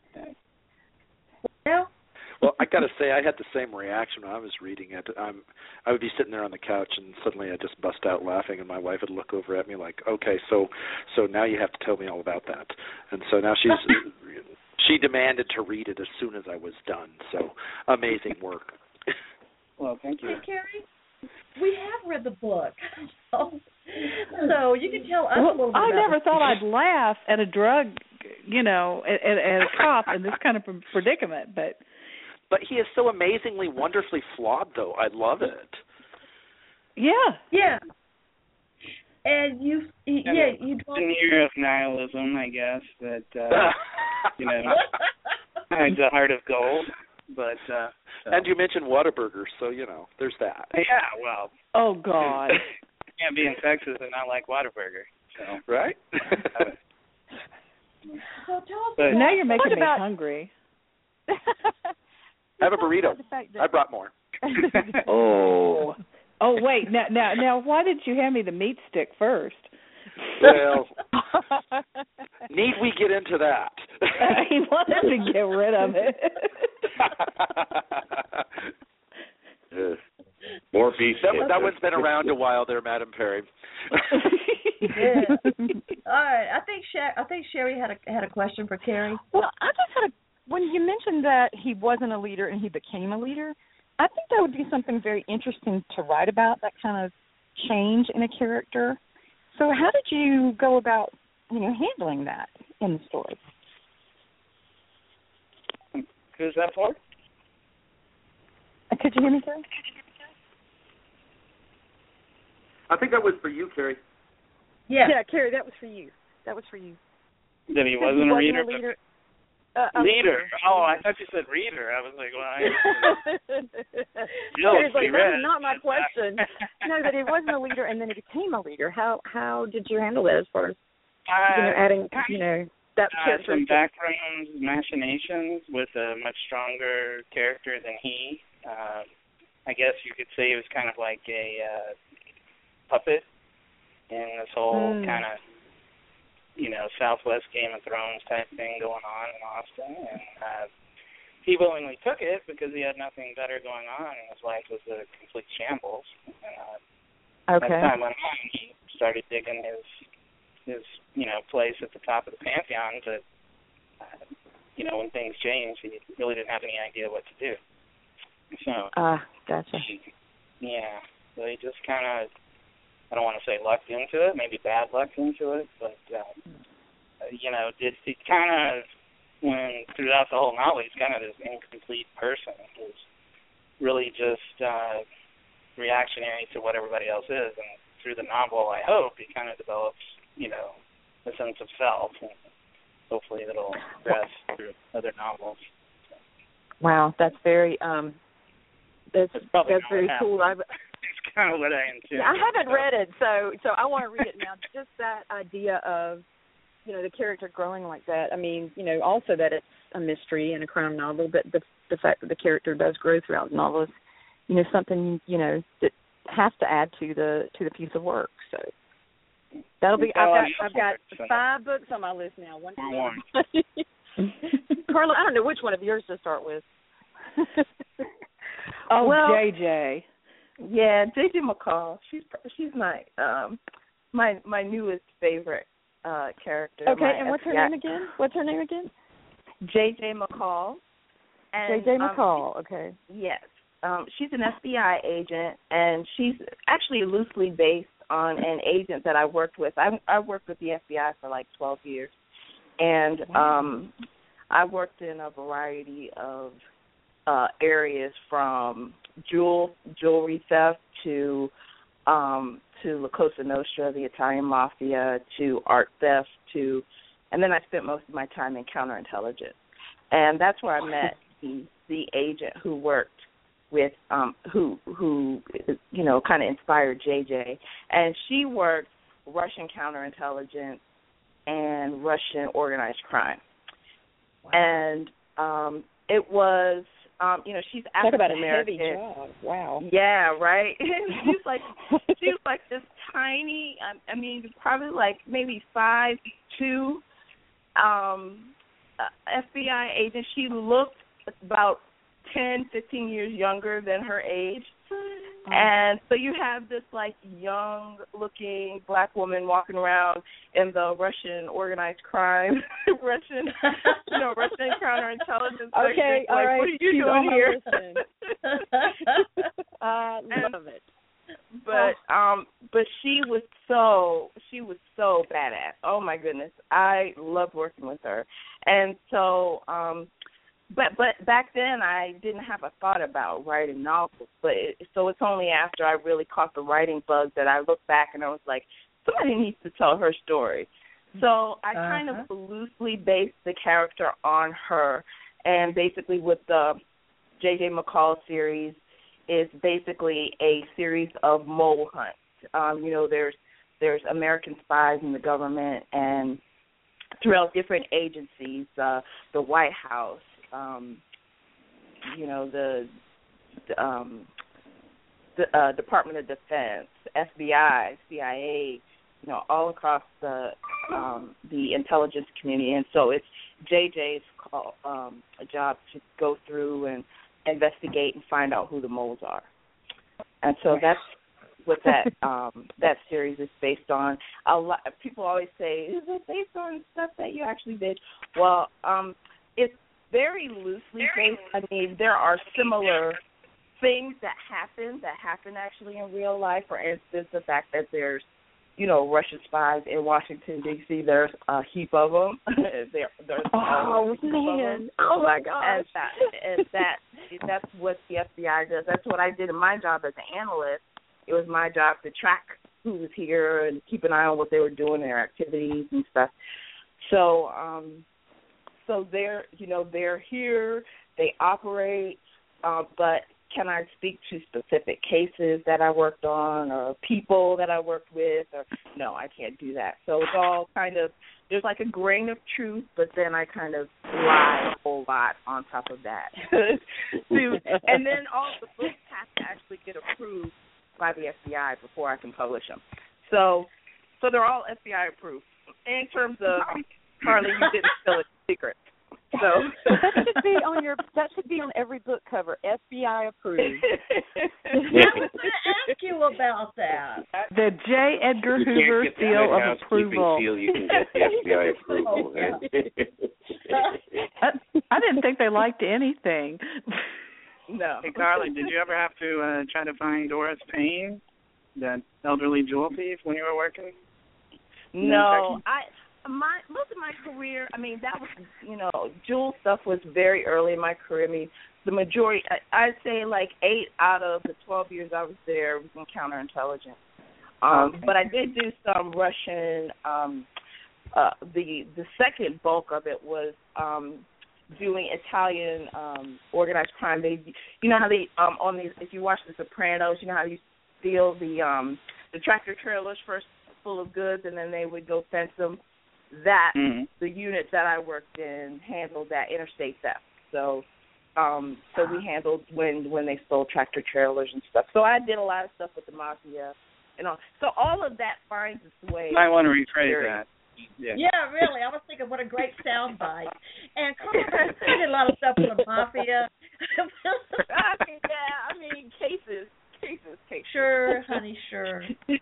Well, I got to say, I had the same reaction when I was reading it. I would be sitting there on the couch, and suddenly I'd just bust out laughing, and my wife would look over at me like, okay, so now you have to tell me all about that. And so now she demanded to read it as soon as I was done. So amazing work. Well, thank you. Hey, Carrie, we have read the book. So you can tell us a little bit I about never thought I'd laugh at a drug, at a cop in this kind of predicament, but he is so amazingly, wonderfully flawed, though. I love it. Yeah. And you draw an year of nihilism, I guess, that it's a heart of gold. But and you mentioned Whataburger, so there's that. Yeah, well. Oh God. You can't be in Texas and not like Whataburger. So. Right. So tell us. But now you're making me hungry. Have a burrito. I brought more. Oh wait, now why did you hand me the meat stick first? Well, need we get into that? He wanted to get rid of it. More beef. That one's been around a while there, Madam Perry. Yeah. All right. I think Sherry had a question for Carrie. Well, I just had when you mentioned that he wasn't a leader and he became a leader, I think that would be something very interesting to write about, that kind of change in a character. So how did you go about, handling that in the story? Who's that for? Could you hear me, Carrie? I think that was for you, Carrie. Yeah, Carrie, that was for you. That That he wasn't a reader? Leader. Leader. Oh, I thought you said reader. I was like, well, Carrie's like, that is not my question. No, that he wasn't a leader and then he became a leader. How did you handle that as far as adding, that character? Some background machinations with a much stronger character than he. I guess you could say he was kind of like a puppet in this whole kind of, Southwest Game of Thrones type thing going on in Austin. And he willingly took it because he had nothing better going on and his life was a complete shambles. As time went on, he started digging his place at the top of the pantheon, but when things changed, he really didn't have any idea what to do. So gotcha. Yeah, so he just kind of, I don't want to say lucked into it, maybe bad luck into it, but it kind of, when throughout the whole novel, he's kind of this incomplete person who's really just reactionary to what everybody else is, and through the novel, I hope he kind of develops, a sense of self, and hopefully it'll progress through other novels. Wow, that's very that's very cool. It's kind of what I intend. I haven't read it, so I want to read it now. Just that idea of, the character growing like that. I mean, also that it's a mystery and a crime novel, but the fact that the character does grow throughout the novel is, something, that has to add to the piece of work. So that'll be. I've got 5 books on my list now. One. Carla, I don't know which one of yours to start with. JJ. Yeah, JJ McCall. She's my my newest favorite character. Okay, and what's her name again? JJ McCall. And, JJ McCall. Okay. Yes. she's an FBI agent, and she's actually loosely based on an agent that I worked with. I worked with the FBI for like 12 years, and I worked in a variety of areas, from jewelry theft to La Cosa Nostra, the Italian mafia, to art theft, and then I spent most of my time in counterintelligence, and that's where I met the agent who worked with who kind of inspired JJ, and she worked Russian counterintelligence and Russian organized crime. Wow. And it was she's African American. Talk about a heavy job. Wow. Yeah, right. she was like this tiny, I mean, probably like maybe 5'2", FBI agent. She looked about 10, 15 years younger than her age. And so you have this like young looking black woman walking around in the Russian organized crime, Russian counterintelligence. Okay, all right. What are you doing here? I love it. But she was so badass. Oh my goodness, I loved working with her. And so But back then I didn't have a thought about writing novels. So it's only after I really caught the writing bug that I looked back and I was like, somebody needs to tell her story. So I kind of loosely based the character on her, and basically with the J.J. McCall series is basically a series of mole hunts. There's American spies in the government and throughout different agencies, the White House, the Department of Defense, FBI, CIA, all across the intelligence community. And so it's JJ's a job to go through and investigate and find out who the moles are. And so that's what that series is based on. A lot people always say, is it based on stuff that you actually did? Well, it's very loosely based. I mean, there are similar things that happen actually in real life. For instance, the fact that there's, Russian spies in Washington, D.C., there's a heap of them. Oh, man. Oh, my gosh. And that's what the FBI does. That's what I did in my job as an analyst. It was my job to track who was here and keep an eye on what they were doing, their activities and stuff. So they're here, they operate, but can I speak to specific cases that I worked on or people that I worked with? Or no, I can't do that. So it's all kind of, there's like a grain of truth, but then I kind of lie a whole lot on top of that. And then all the books have to actually get approved by the FBI before I can publish them. So they're all FBI approved. In terms of, Carly, you didn't spill a secret. So that should be on every book cover, FBI approved. I was going to ask you about that. The J. Edgar Hoover seal of approval. Seal, you can get the FBI approval. I didn't think they liked anything. No. Hey, Carly, did you ever have to try to find Doris Payne, that elderly jewel thief, when you were working? No, most of my career, I mean, that was, jewel stuff was very early in my career. I mean, the majority, I'd say like 8 out of the 12 years I was there was in counterintelligence. But I did do some Russian, the second bulk of it was doing Italian organized crime. You know how they, if you watch The Sopranos, you know how you steal the tractor trailers first full of goods and then they would go fence them? That the unit that I worked in handled that interstate theft. So we handled when they stole tractor trailers and stuff. So I did a lot of stuff with the mafia and all. So all of that finds its way. I want to rephrase that. Yeah, really. I was thinking, what a great soundbite. And Carl, you did a lot of stuff with the mafia. I mean, cases. Sure, honey, sure.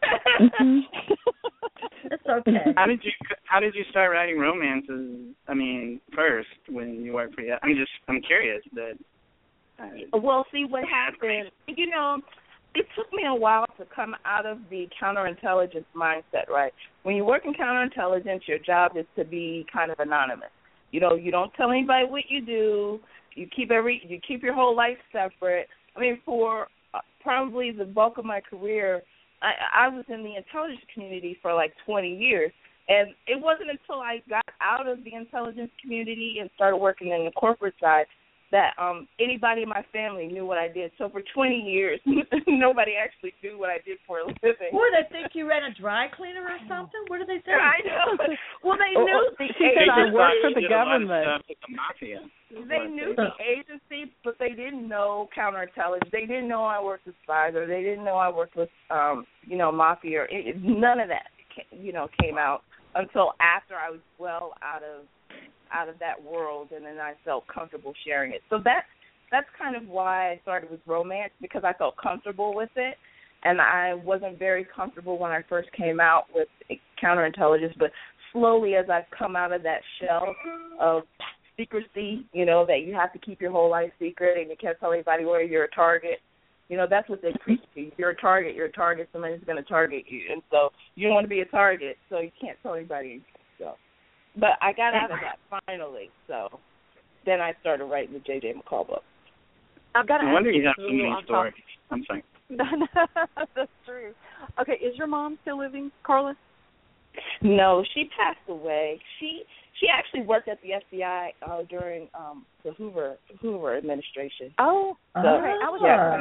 It's okay. How did you start writing romances? I mean, first when you worked for I'm curious that. Well, see what happened. It took me a while to come out of the counterintelligence mindset, right? When you work in counterintelligence, your job is to be kind of anonymous. You don't tell anybody what you do. You keep your whole life separate. I mean, for probably the bulk of my career, I was in the intelligence community for like 20 years. And it wasn't until I got out of the intelligence community and started working in the corporate side that anybody in my family knew what I did. So for 20 years, nobody actually knew what I did for a living. Or they think you ran a dry cleaner or something? What do they think? I know. Well, they knew the agency. Worked for the government. The mafia. They knew the agency, but they didn't know counterintelligence. They didn't know I worked with spies, or they didn't know I worked with, mafia. None of that, came out until after I was well out of that world, and then I felt comfortable sharing it. So that's kind of why I started with romance, because I felt comfortable with it, and I wasn't very comfortable when I first came out with counterintelligence. But slowly, as I've come out of that shell of secrecy, that you have to keep your whole life secret and you can't tell anybody where you're a target. That's what they preach to you. You're a target, somebody's going to target you. And so you don't want to be a target, so you can't tell anybody. So, but I got out of that finally. So then I started writing the J.J. McCall book. I've got to I wonder ask you have so many stories. I'm sorry. That's true. Okay, is your mom still living, Carla? No, she passed away. She actually worked at the FBI during the Hoover administration. Oh, so, okay. I was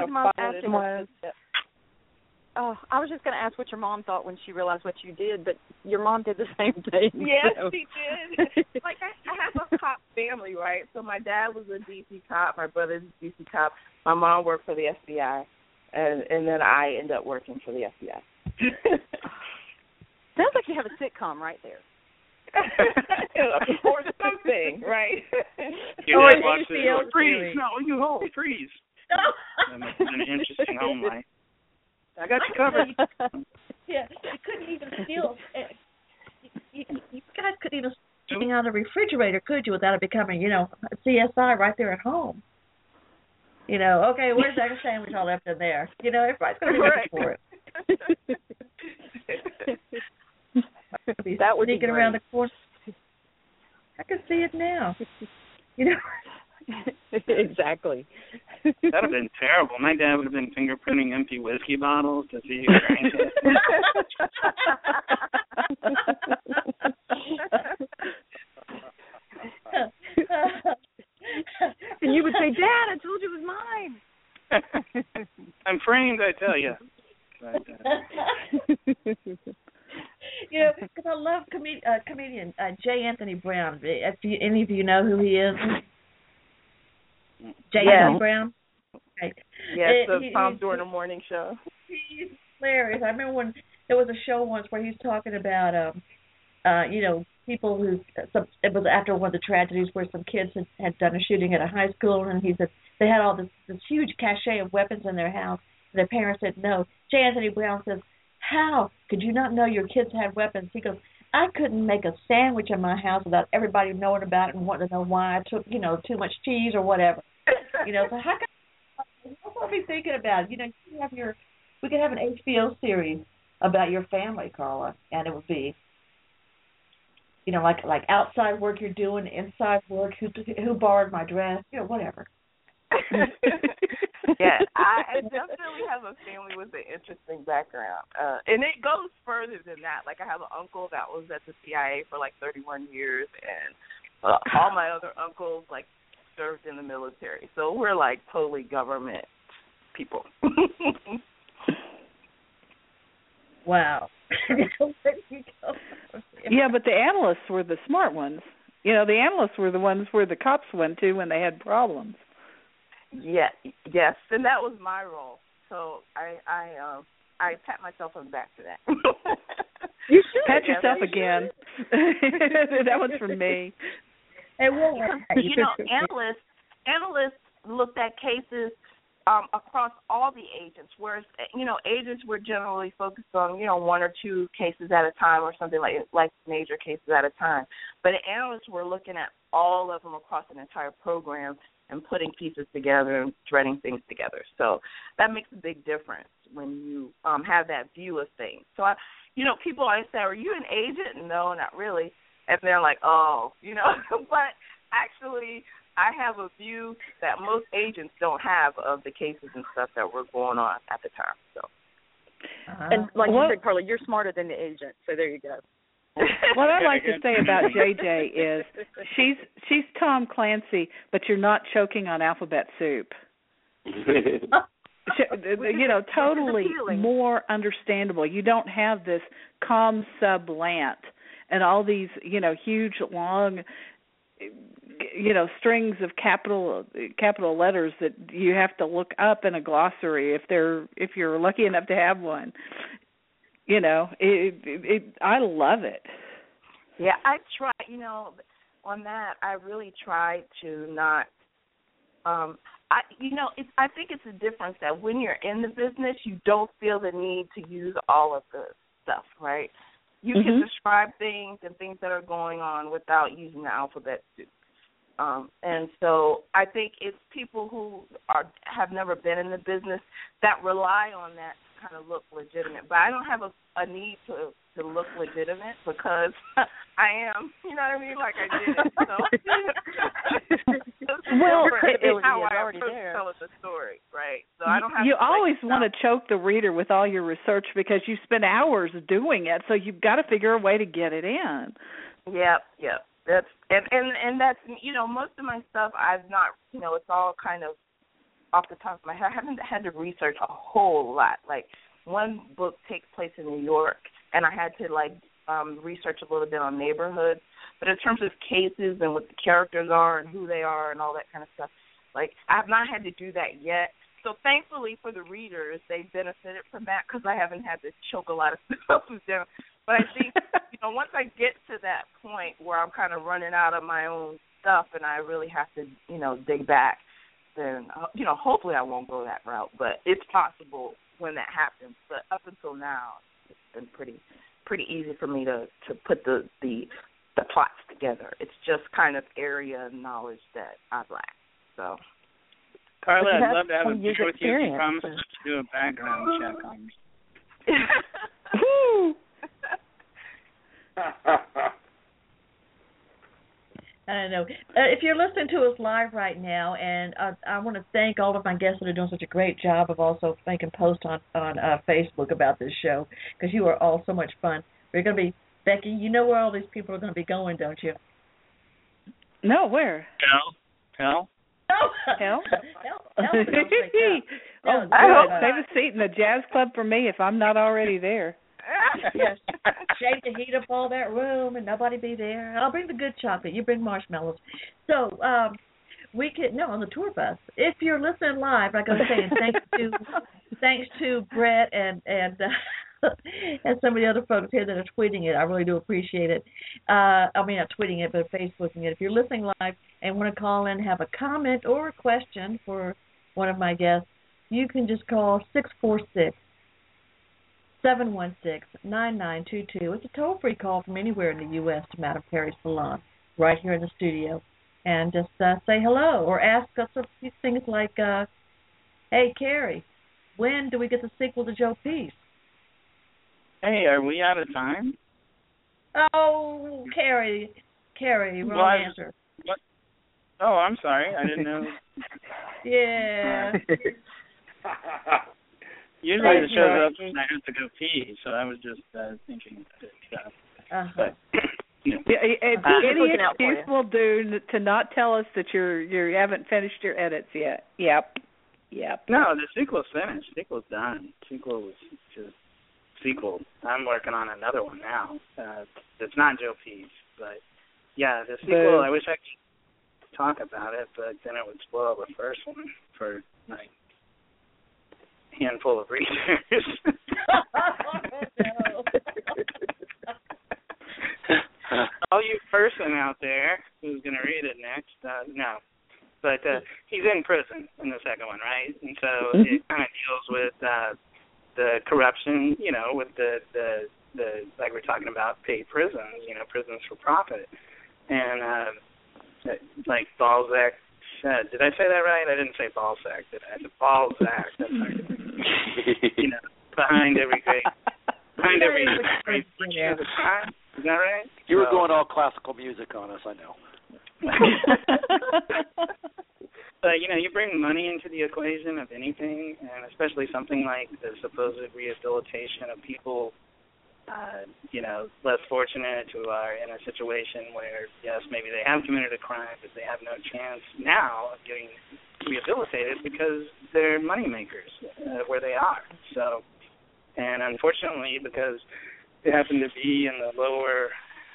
I was just going to ask what your mom thought when she realized what you did, but your mom did the same thing. Yes, she did. Like I have a cop family, right? So my dad was a DC cop, my brother's a DC cop, my mom worked for the FBI, and then I ended up working for the FBI. Sounds like you have a sitcom right there. Or something, right? Or HBO freeze. No, you hold, freeze. It's an interesting home life. I got you covered. Yeah, you couldn't even steal. You guys couldn't even steal out of the refrigerator, could you, without it becoming, CSI right there at home? Okay, where's that sandwich all left in there? Everybody's going to be looking for it. That would sneaking around the corner. I can see it now. Exactly. That would have been terrible. My dad would have been fingerprinting empty whiskey bottles to see who drank it. And you would say, "Dad, I told you it was mine." I'm framed, I tell you. Because I love comedian J. Anthony Brown. If any of you know who he is, J. Anthony Brown. Okay. Yes, the Tom Dorner morning show. He's hilarious. I remember when there was a show once where he was talking about, people who. It was after one of the tragedies where some kids had done a shooting at a high school, and he said they had all this huge cache of weapons in their house. And their parents said no. J. Anthony Brown says, "How could you not know your kids had weapons?" He goes, "I couldn't make a sandwich in my house without everybody knowing about it and wanting to know why I took, too much cheese or whatever." So how can what are we thinking about? We could have an HBO series about your family, Carla, and it would be, like outside work you're doing, inside work, who borrowed my dress, whatever. Yeah, I definitely have a family with an interesting background, and it goes further than that. Like I have an uncle that was at the CIA for like 31 years, and all my other uncles served in the military. So we're like totally government people. Wow. Yeah, but the analysts were the smart ones. The analysts were the ones where the cops went to when they had problems. Yeah, yes, and that was my role. So I pat myself on the back for that. You should pat yourself again. That one's from me. Because, analysts looked at cases across all the agents, whereas, agents were generally focused on, one or two cases at a time or something like major cases at a time. But analysts were looking at all of them across an entire program and putting pieces together and threading things together. So that makes a big difference when you have that view of things. So, people always say, are you an agent? No, not really. And they're like, oh, but actually I have a view that most agents don't have of the cases and stuff that were going on at the time. So, and like you said, Carla, you're smarter than the agent. So there you go. What I like to say about JJ is she's Tom Clancy, but you're not choking on alphabet soup. Totally more understandable. You don't have this com sub lant and all these, huge long, strings of capital letters that you have to look up in a glossary if you're lucky enough to have one. I love it. Yeah, I try. On that, I really try to not. I think it's a difference that when you're in the business, you don't feel the need to use all of the stuff, right? You can describe things and things that are going on without using the alphabet soup. And so I think it's people who have never been in the business that rely on that to kind of look legitimate. But I don't have a need to look legitimate because I am, you know what I mean? Like I did it. So it's how I approach telling the story, right? So I don't have. You always want to choke the reader with all your research because you spend hours doing it. So you've got to figure a way to get it in. Yep. That's and that's most of my stuff I've not it's all kind of off the top of my head. I haven't had to research a whole lot. Like one book takes place in New York, and I had to research a little bit on neighborhoods. But in terms of cases and what the characters are and who they are and all that kind of stuff, I have not had to do that yet. So thankfully for the readers, they benefited from that because I haven't had to choke a lot of stuff down. But I think, once I get to that point where I'm kind of running out of my own stuff and I really have to, dig back, then, hopefully I won't go that route. But it's possible when that happens. But up until now, it's been pretty easy for me to put the plots together. It's just kind of area knowledge that I've lacked. So, Carla, I'd love to have a picture with you. You promised to do a background check on me. Woo! I don't know. If you're listening to us live right now, and I want to thank all of my guests that are doing such a great job of also making posts on Facebook about this show, because you are all so much fun. We're going to be, Becky, you know where all these people are going to be going, don't you? No, where? Hell? Hell? Oh, good. Save a seat in the jazz club for me if I'm not already there. Yes. Shake the heat up all that room and nobody be there. I'll bring the good chocolate. You bring marshmallows. So we could on the tour bus. If you're listening live, like I was saying, thanks to Brett and some of the other folks here that are tweeting it. I really do appreciate it. I mean, not tweeting it, but Facebooking it. If you're listening live and want to call in, have a comment or a question for one of my guests, you can just call 646-716-9922. It's a toll-free call from anywhere in the U.S. to Madame Perry Salon, right here in the studio. And just say hello or ask us a few things like, hey, Carrie, when do we get the sequel to Joe Peace? Hey, are we out of time? Oh, Carrie, wrong answer. What? Oh, I'm sorry. I didn't know. Yeah. Usually the show's up and I have to go pee, so I was just thinking that. But, any excuse will do to not tell us that you haven't finished your edits yet. Yep. No, the sequel's finished. Sequel's done. Sequel was just sequel. I'm working on another one now. It's not Joe Peace, but yeah, the sequel. I wish I could talk about it, but then it would spoil the first one for like a handful of readers. No. All you person out there who's going to read it next, no. But he's in prison in the second one, right? And so it kind of deals with the corruption, with the like we're talking about, paid prisons, prisons for profit. And like Balzac said, did I say that right? I didn't say Balzac, did I? I said Balzac. That's right. Behind every great picture of the time. Is that right? You were going all classical music on us, I know. But you bring money into the equation of anything, and especially something like the supposed rehabilitation of people, less fortunate who are in a situation where, yes, maybe they have committed a crime, but they have no chance now of getting rehabilitated because they're money makers where they are. So, and unfortunately, because they happen to be in the lower,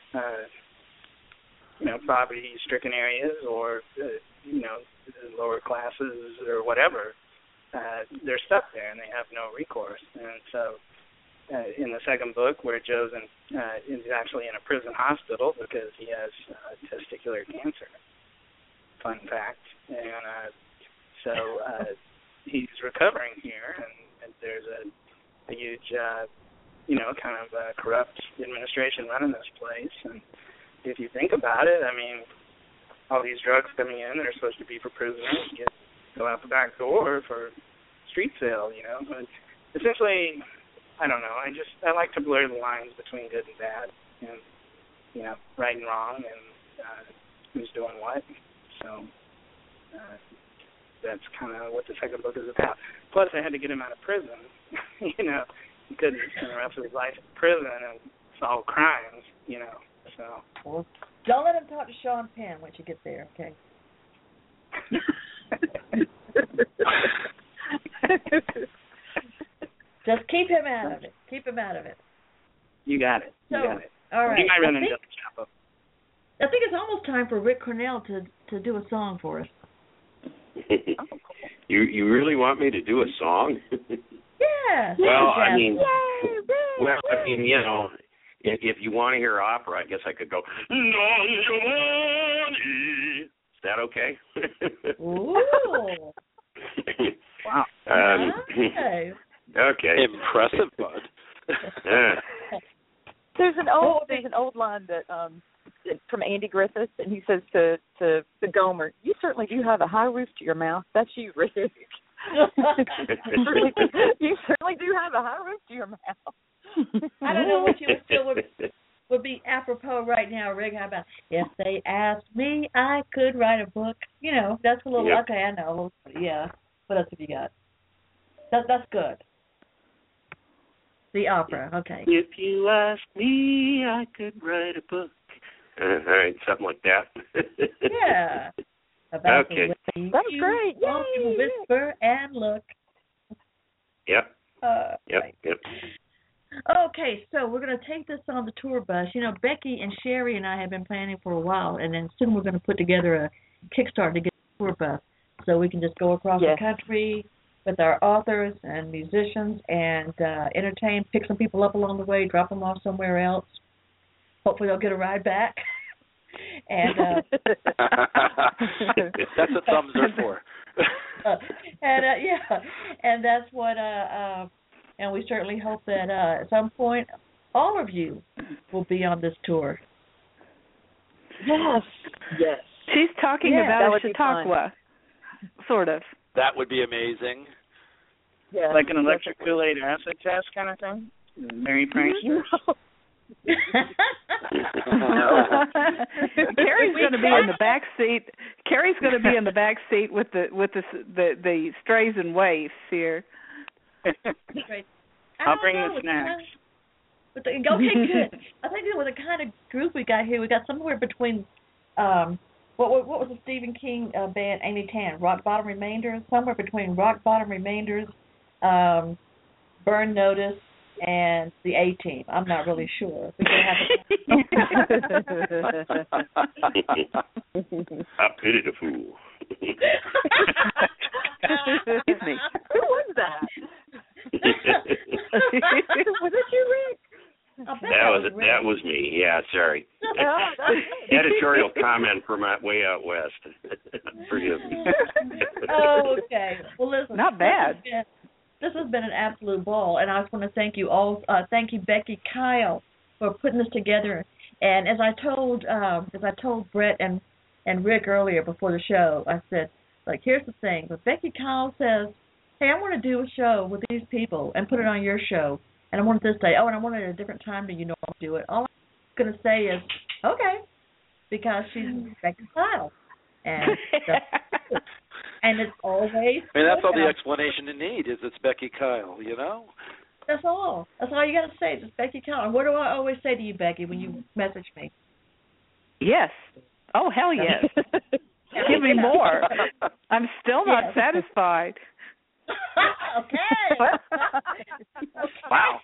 poverty-stricken areas or, lower classes or whatever, they're stuck there and they have no recourse. And so in the second book, where Joe's is actually in a prison hospital because he has testicular cancer, fun fact, and so he's recovering here, and there's a huge, kind of corrupt administration running this place. And if you think about it, I mean, all these drugs coming in that are supposed to be for prisoners go out the back door for street sale, But essentially, I don't know. I like to blur the lines between good and bad, and right and wrong, and who's doing what. So that's kind of what the second book is about. Plus, I had to get him out of prison. He couldn't spend the rest of his life in prison and solve crimes. So. Well, don't let him talk to Sean Penn once you get there, okay? Just keep him out of it. Keep him out of it. You got it. You got it. All right. You might run into the Chapo. I think it's almost time for Rick Cornell to do a song for us. You really want me to do a song? Yeah. Well, I mean, if you want to hear opera, I guess I could go. Is that okay? Ooh. Wow. Nice. Okay. Impressive, bud. There's an old line that from Andy Griffith, and he says to Gomer, "You certainly do have a high roof to your mouth." That's you, Rick. You certainly do have a high roof to your mouth. I don't know what you would feel would be apropos right now, Rick. How about, if they asked me, I could write a book. That's a little, okay, I know. Yeah. What else have you got? That's good. The opera, okay. If you ask me, I could write a book. All right, something like that. Yeah. About okay. The way That was great. You whisper and look. Yep. Right. Yep. Okay, so we're going to take this on the tour bus. Becky and Sherry and I have been planning for a while, and then soon we're going to put together a Kickstarter to get a tour bus so we can just go across the country with our authors and musicians and entertain, pick some people up along the way, drop them off somewhere else. Hopefully they'll get a ride back. And that's what thumbs are for. And that's what and we certainly hope that at some point all of you will be on this tour. Yes. She's talking about a Chautauqua, sort of. That would be amazing. Yeah. Like an electric Kool-Aid acid test kind of thing? Mary Prankster? Carrie's going to be in the back seat. Carrie's going to be in the back seat with the strays and waifs here. I'll bring the snacks. Okay, good. I think with the kind of group we got here, we got somewhere between what was the Stephen King band, Amy Tan, Rock Bottom Remainders, somewhere between Rock Bottom Remainders, Burn Notice, and the A-Team. I'm not really sure. I pity the fool. Excuse me. Who was that? Was it you, Rick? That was me. Yeah, sorry. Editorial comment. comment from way out west. Forgive me. Oh, okay. Well, listen. Not bad. This has been an absolute ball, and I just want to thank you all. Thank you, Becky Kyle, for putting this together. And as I told Brett and Rick earlier before the show, I said, like, here's the thing. But Becky Kyle says, hey, I want to do a show with these people and put it on your show. And I want it this day. Oh, and I want it at a different time than you normally do it. All I'm going to say is, okay, because she's Becky Kyle. And it's always... I mean, that's all the explanation you need is it's Becky Kyle, you know? That's all. That's all you got to say. Just Becky Kyle. And what do I always say to you, Becky, when you message me? Yes. Oh, hell yes. Give me more. I'm still not satisfied. Okay. Wow.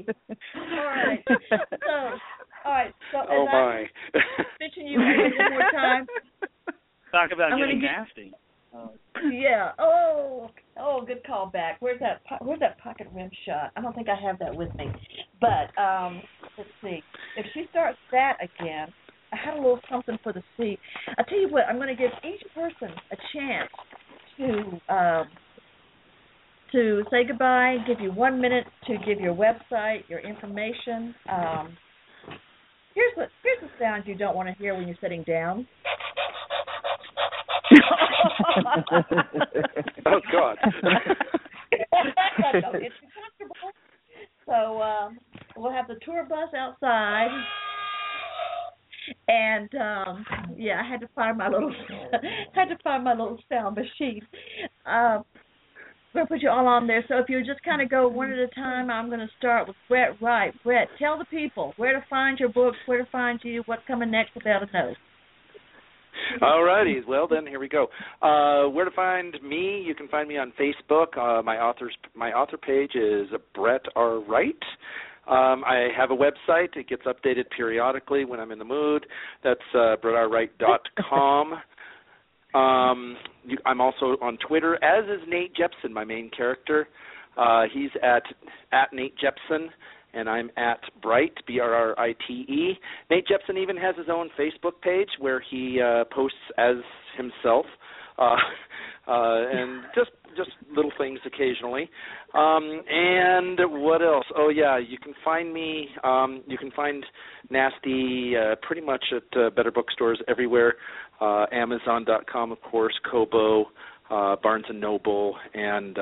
All right. So oh my. Mention you one more time. Talk about getting nasty. Yeah. Oh, good call back. Where's that pocket rim shot? I don't think I have that with me. But let's see. If she starts that again, I had a little something for the seat. I tell you what, I'm going to give each person a chance to say goodbye. Give you 1 minute to give your website, your information. Here's the sound you don't want to hear when you're sitting down. Oh, God. Don't get too comfortable. So we'll have the tour bus outside. And I had to find my little sound machine. I'm going to put you all on there. So if you just kind of go one at a time, I'm going to start with Brett Wright. Brett, tell the people where to find your books, where to find you, what's coming next without a note. All righty. Well, then, here we go. Where to find me? You can find me on Facebook. My author page is Brett R. Wright. I have a website. It gets updated periodically when I'm in the mood. That's brettrwright.com. I'm also on Twitter, as is Nate Jepson, my main character. He's at Nate Jepson, and I'm at Bright, Brrite. Nate Jepson even has his own Facebook page where he posts as himself, and just little things occasionally. And what else? Oh, yeah, you can find me, you can find Nasty pretty much at better bookstores everywhere, Amazon.com, of course, Kobo, Barnes & Noble, and,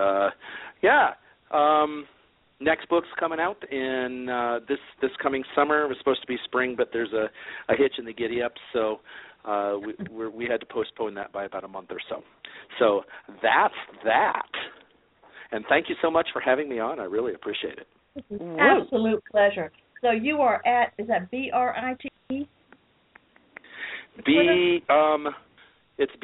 next book's coming out in this coming summer. It was supposed to be spring, but there's a hitch in the giddy-up, so we had to postpone that by about a month or so. So that's that. And thank you so much for having me on. I really appreciate it. Absolute pleasure. So you are at, is that BRITE? It's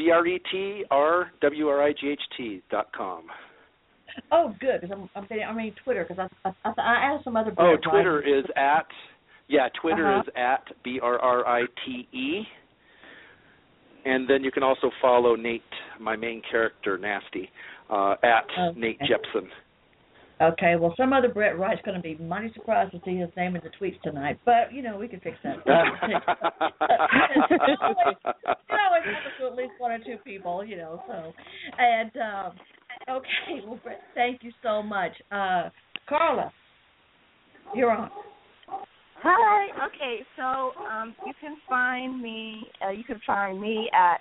BRETRWRIGHT.com. Oh, good, because I mean Twitter, because I asked some other... Oh, Twitter is at, Twitter is at BRRITE. And then you can also follow Nate, my main character, Nasty, at Nate Jepson. Okay, well, some other Brett Wright's going to be mighty surprised to see his name in the tweets tonight, but, we can fix that. Always happens to at least one or two people, so. And, okay, well, Brett, thank you so much. Carla, you're on. Hi. Okay, so you can find me at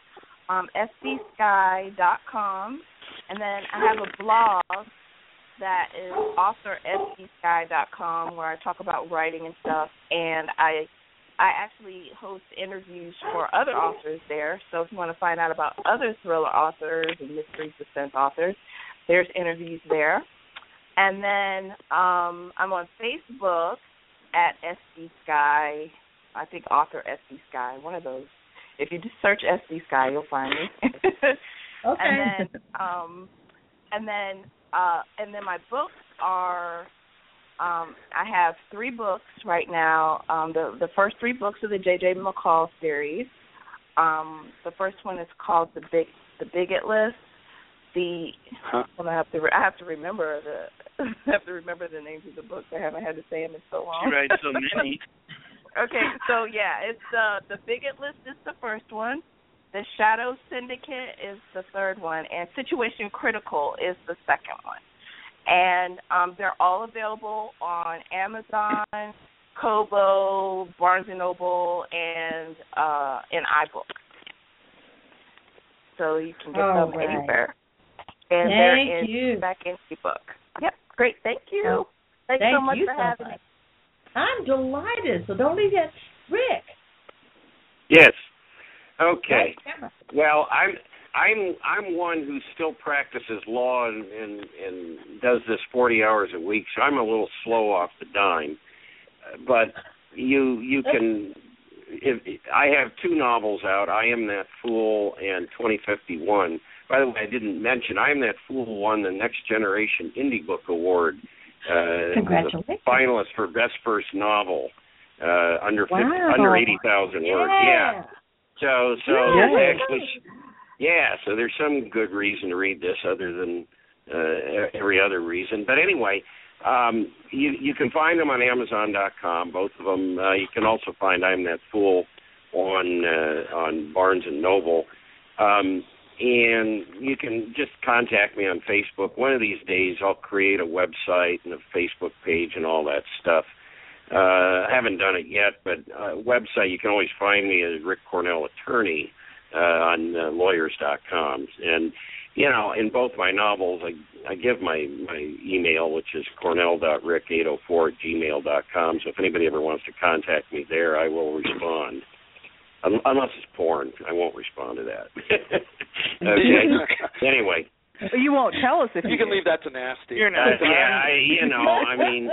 scsky.com, and then I have a blog that is authorscsky.com where I talk about writing and stuff, and I actually host interviews for other authors there. So if you want to find out about other thriller authors and mystery suspense authors, there's interviews there. And then I'm on Facebook at SD Sky, I think author SD Sky, one of those. If you just search SD Sky, you'll find me. Okay. And then my books are, I have 3 books right now. The first 3 books are the J.J. McCall series. The first one is called The Bigot List. I have to remember the names of the books. I haven't had to say them in so long. She writes so many. Okay, so yeah, it's the Bigot List is the first one. The Shadow Syndicate is the third one, and Situation Critical is the second one. And they're all available on Amazon, Kobo, Barnes & Noble, and in iBooks. So you can get them anywhere. And they're in back in ebook. Yep, great. Thank you. Thanks so much for having me. I'm delighted. So don't leave yet, Rick. Yes. Okay. Well, I'm one who still practices law and does this 40 hours a week, so I'm a little slow off the dime. But you can. I have 2 novels out. I Am That Fool and 2051. By the way, I didn't mention I Am That Fool won the Next Generation Indie Book Award. Congratulations! The finalist for Best First Novel under 80,000 words. Yeah. So actually, so there's some good reason to read this other than every other reason. But anyway, you can find them on Amazon.com, both of them. You can also find I Am That Fool on Barnes & Noble. And you can just contact me on Facebook. One of these days I'll create a website and a Facebook page and all that stuff. I haven't done it yet, but website, you can always find me as Rick Cornell Attorney on lawyers.com. And, in both my novels, I give my email, which is cornell.rick804@gmail.com. So if anybody ever wants to contact me there, I will respond. Unless it's porn, I won't respond to that. Okay. Anyway. You won't tell us if you can leave that to nasty. You're not. I mean,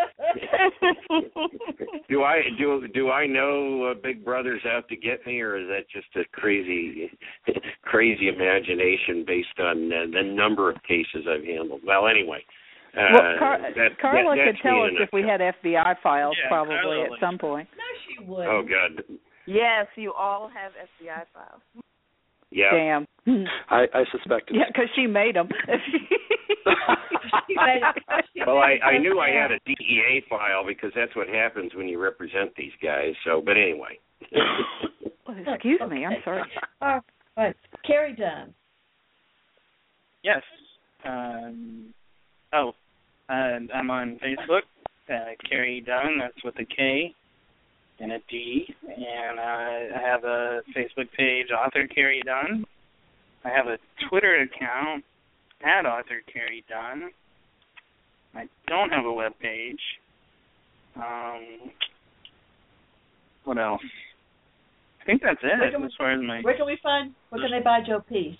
do I know Big Brother's out to get me, or is that just a crazy imagination based on the number of cases I've handled? Well, anyway. Carla could tell us if we had FBI files probably at some point. No, she would. Oh, God. Yes, you all have FBI files. Yeah. Damn. I suspected. Yeah, because she made them. Well, I knew I had a DEA file because that's what happens when you represent these guys. So, but anyway. Excuse me. I'm sorry. All right. Carrie Dunn. Yes. I'm on Facebook. Carrie Dunn. That's with a K and a D, and I have a Facebook page, Author Carrie Dunn. I have a Twitter account, @AuthorCarrie Dunn. I don't have a web page. What else? I think that's it as far as my... Where can they buy Joe Peace?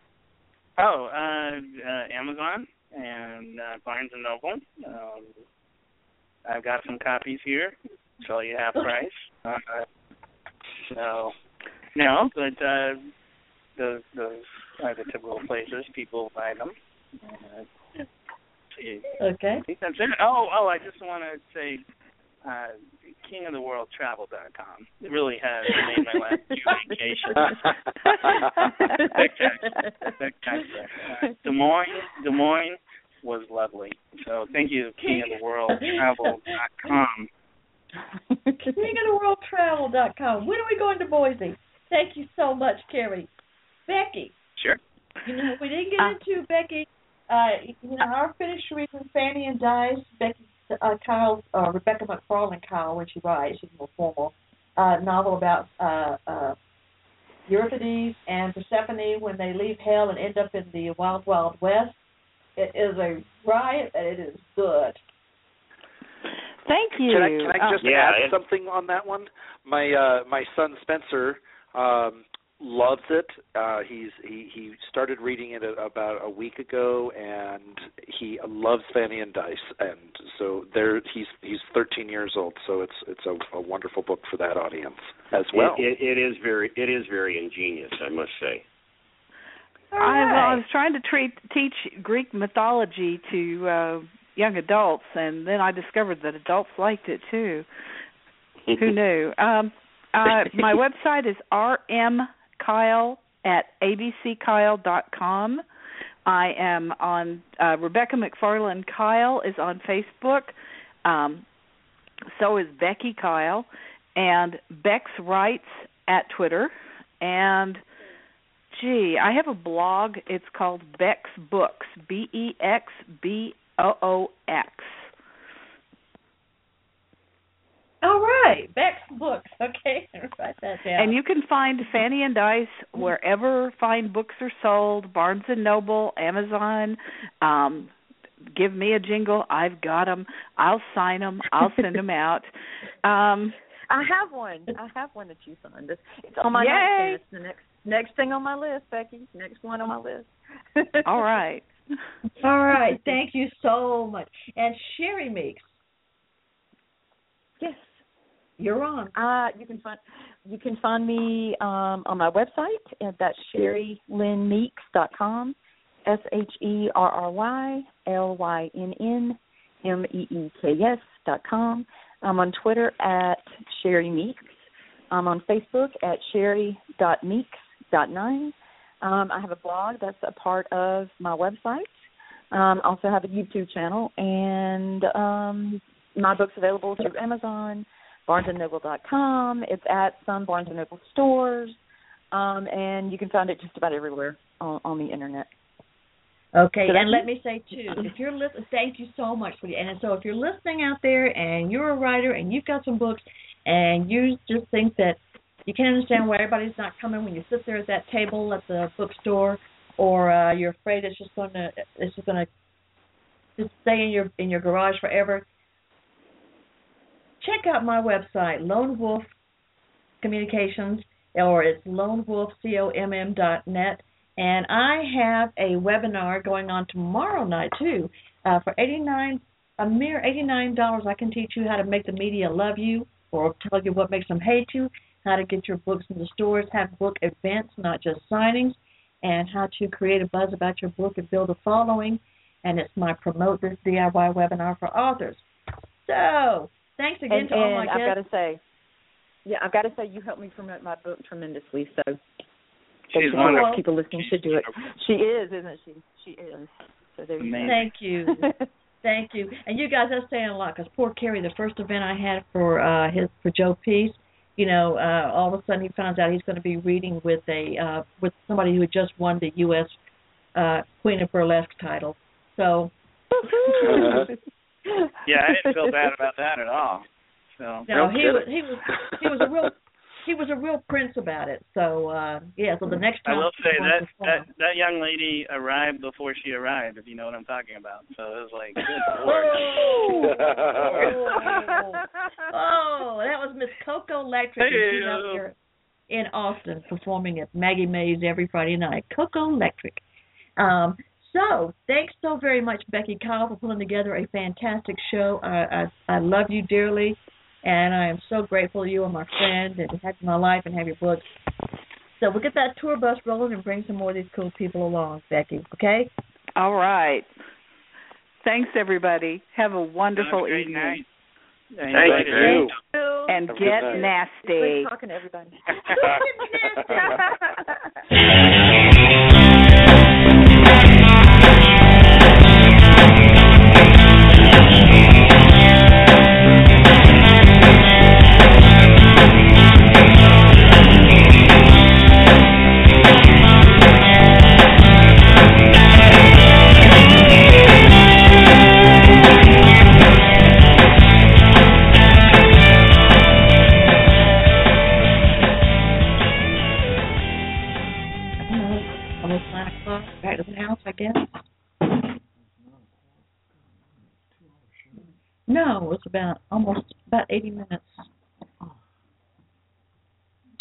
Amazon and Barnes & Noble. I've got some copies here. Sell you half price. Those are the typical places people buy them. Okay. I think that's it. I just want to say kingoftheworldtravel.com. It really has made my last few vacations. Spectacular. Des Moines was lovely. So thank you, kingoftheworldtravel.com. kingoftheworldtravel.com. When are we going to Boise? Thank you so much, Carrie. Becky. Sure. We didn't get into Becky. Our finished reading Fanny and Dice, Becky Kyle's, Rebecca McFarlane Kyle, when she writes, she's more formal, novel about Euripides and Persephone when they leave hell and end up in the wild, wild west. It is a riot, and it is good. Thank you. Can I just add something on that one? My son Spencer loves it. He started reading it about a week ago, and he loves Fanny and Dice. And so he's 13 years old. So it's a wonderful book for that audience as well. It is very ingenious, I must say. I was trying to teach Greek mythology to young adults, and then I discovered that adults liked it too. Who knew? My website is rmkyle@abckyle.com. I am on Rebecca McFarlane Kyle is on Facebook. So is Becky Kyle, and Bex Writes at Twitter. And, I have a blog. It's called Bex Books, BEXBOOX. All right, Bex Books. Okay, write that down. And you can find Fanny and Dice wherever fine books are sold, Barnes & Noble, Amazon. Give me a jingle. I've got them. I'll sign them. I'll send them out. I have one that you signed. It's on my nightstand. It's the next thing on my list, Becky. Next one on my list. All right. All right. Thank you so much. And Sherry Meeks. Yes. You're on. You can find me on my website, and that's SherryLynnMeeks.com, SherryLynnMeeks.com. I'm on Twitter at Sherry Meeks. I'm on Facebook at Sherry.Meeks.9. I have a blog that's a part of my website. Also have a YouTube channel, and my book's available through Amazon, BarnesandNoble.com. It's at some Barnes & Noble stores, and you can find it just about everywhere on the Internet. Okay, so and let me say, too, if you're listening, thank you so much, sweetie. And so if you're listening out there and you're a writer and you've got some books and you just think that you can't understand why everybody's not coming when you sit there at that table at the bookstore, or you're afraid it's just going to stay in your garage forever, check out my website, Lone Wolf Communications, or it's lonewolfcomm.net. And I have a webinar going on tomorrow night, too. For a mere $89, I can teach you how to make the media love you, or tell you what makes them hate you, how to get your books in the stores, have book events, not just signings, and how to create a buzz about your book and build a following. And it's my Promote This DIY webinar for authors. So, thanks again to all my guests. I've got to say, you helped me promote my book tremendously, so... She's wonderful. People listening should do it. She is, isn't she? She is. So there you go. Thank you. Thank you. And you guys are staying a lot, because poor Kerry, the first event I had for Joe Peace, all of a sudden he finds out he's going to be reading with somebody who had just won the U.S. Queen of Burlesque title. So. Yeah, I didn't feel bad about that at all. So. No, he was a real prince about it. So so the next time I will say that young lady arrived before she arrived, if you know what I'm talking about. So it was like, good Lord. That was Miss Coco Electric. She's out there in Austin performing at Maggie Mae's every Friday night. Coco Electric. So thanks so very much, Becky Kyle, for putting together a fantastic show. I love you dearly. And I am so grateful you are my friend and have my life and have your books. So we'll get that tour bus rolling and bring some more of these cool people along, Becky, okay? All right. Thanks, everybody. Have a wonderful evening. Night. Thank you. And get nasty. Great talking to everybody. Back to the house, I guess. No, it was about 80 minutes.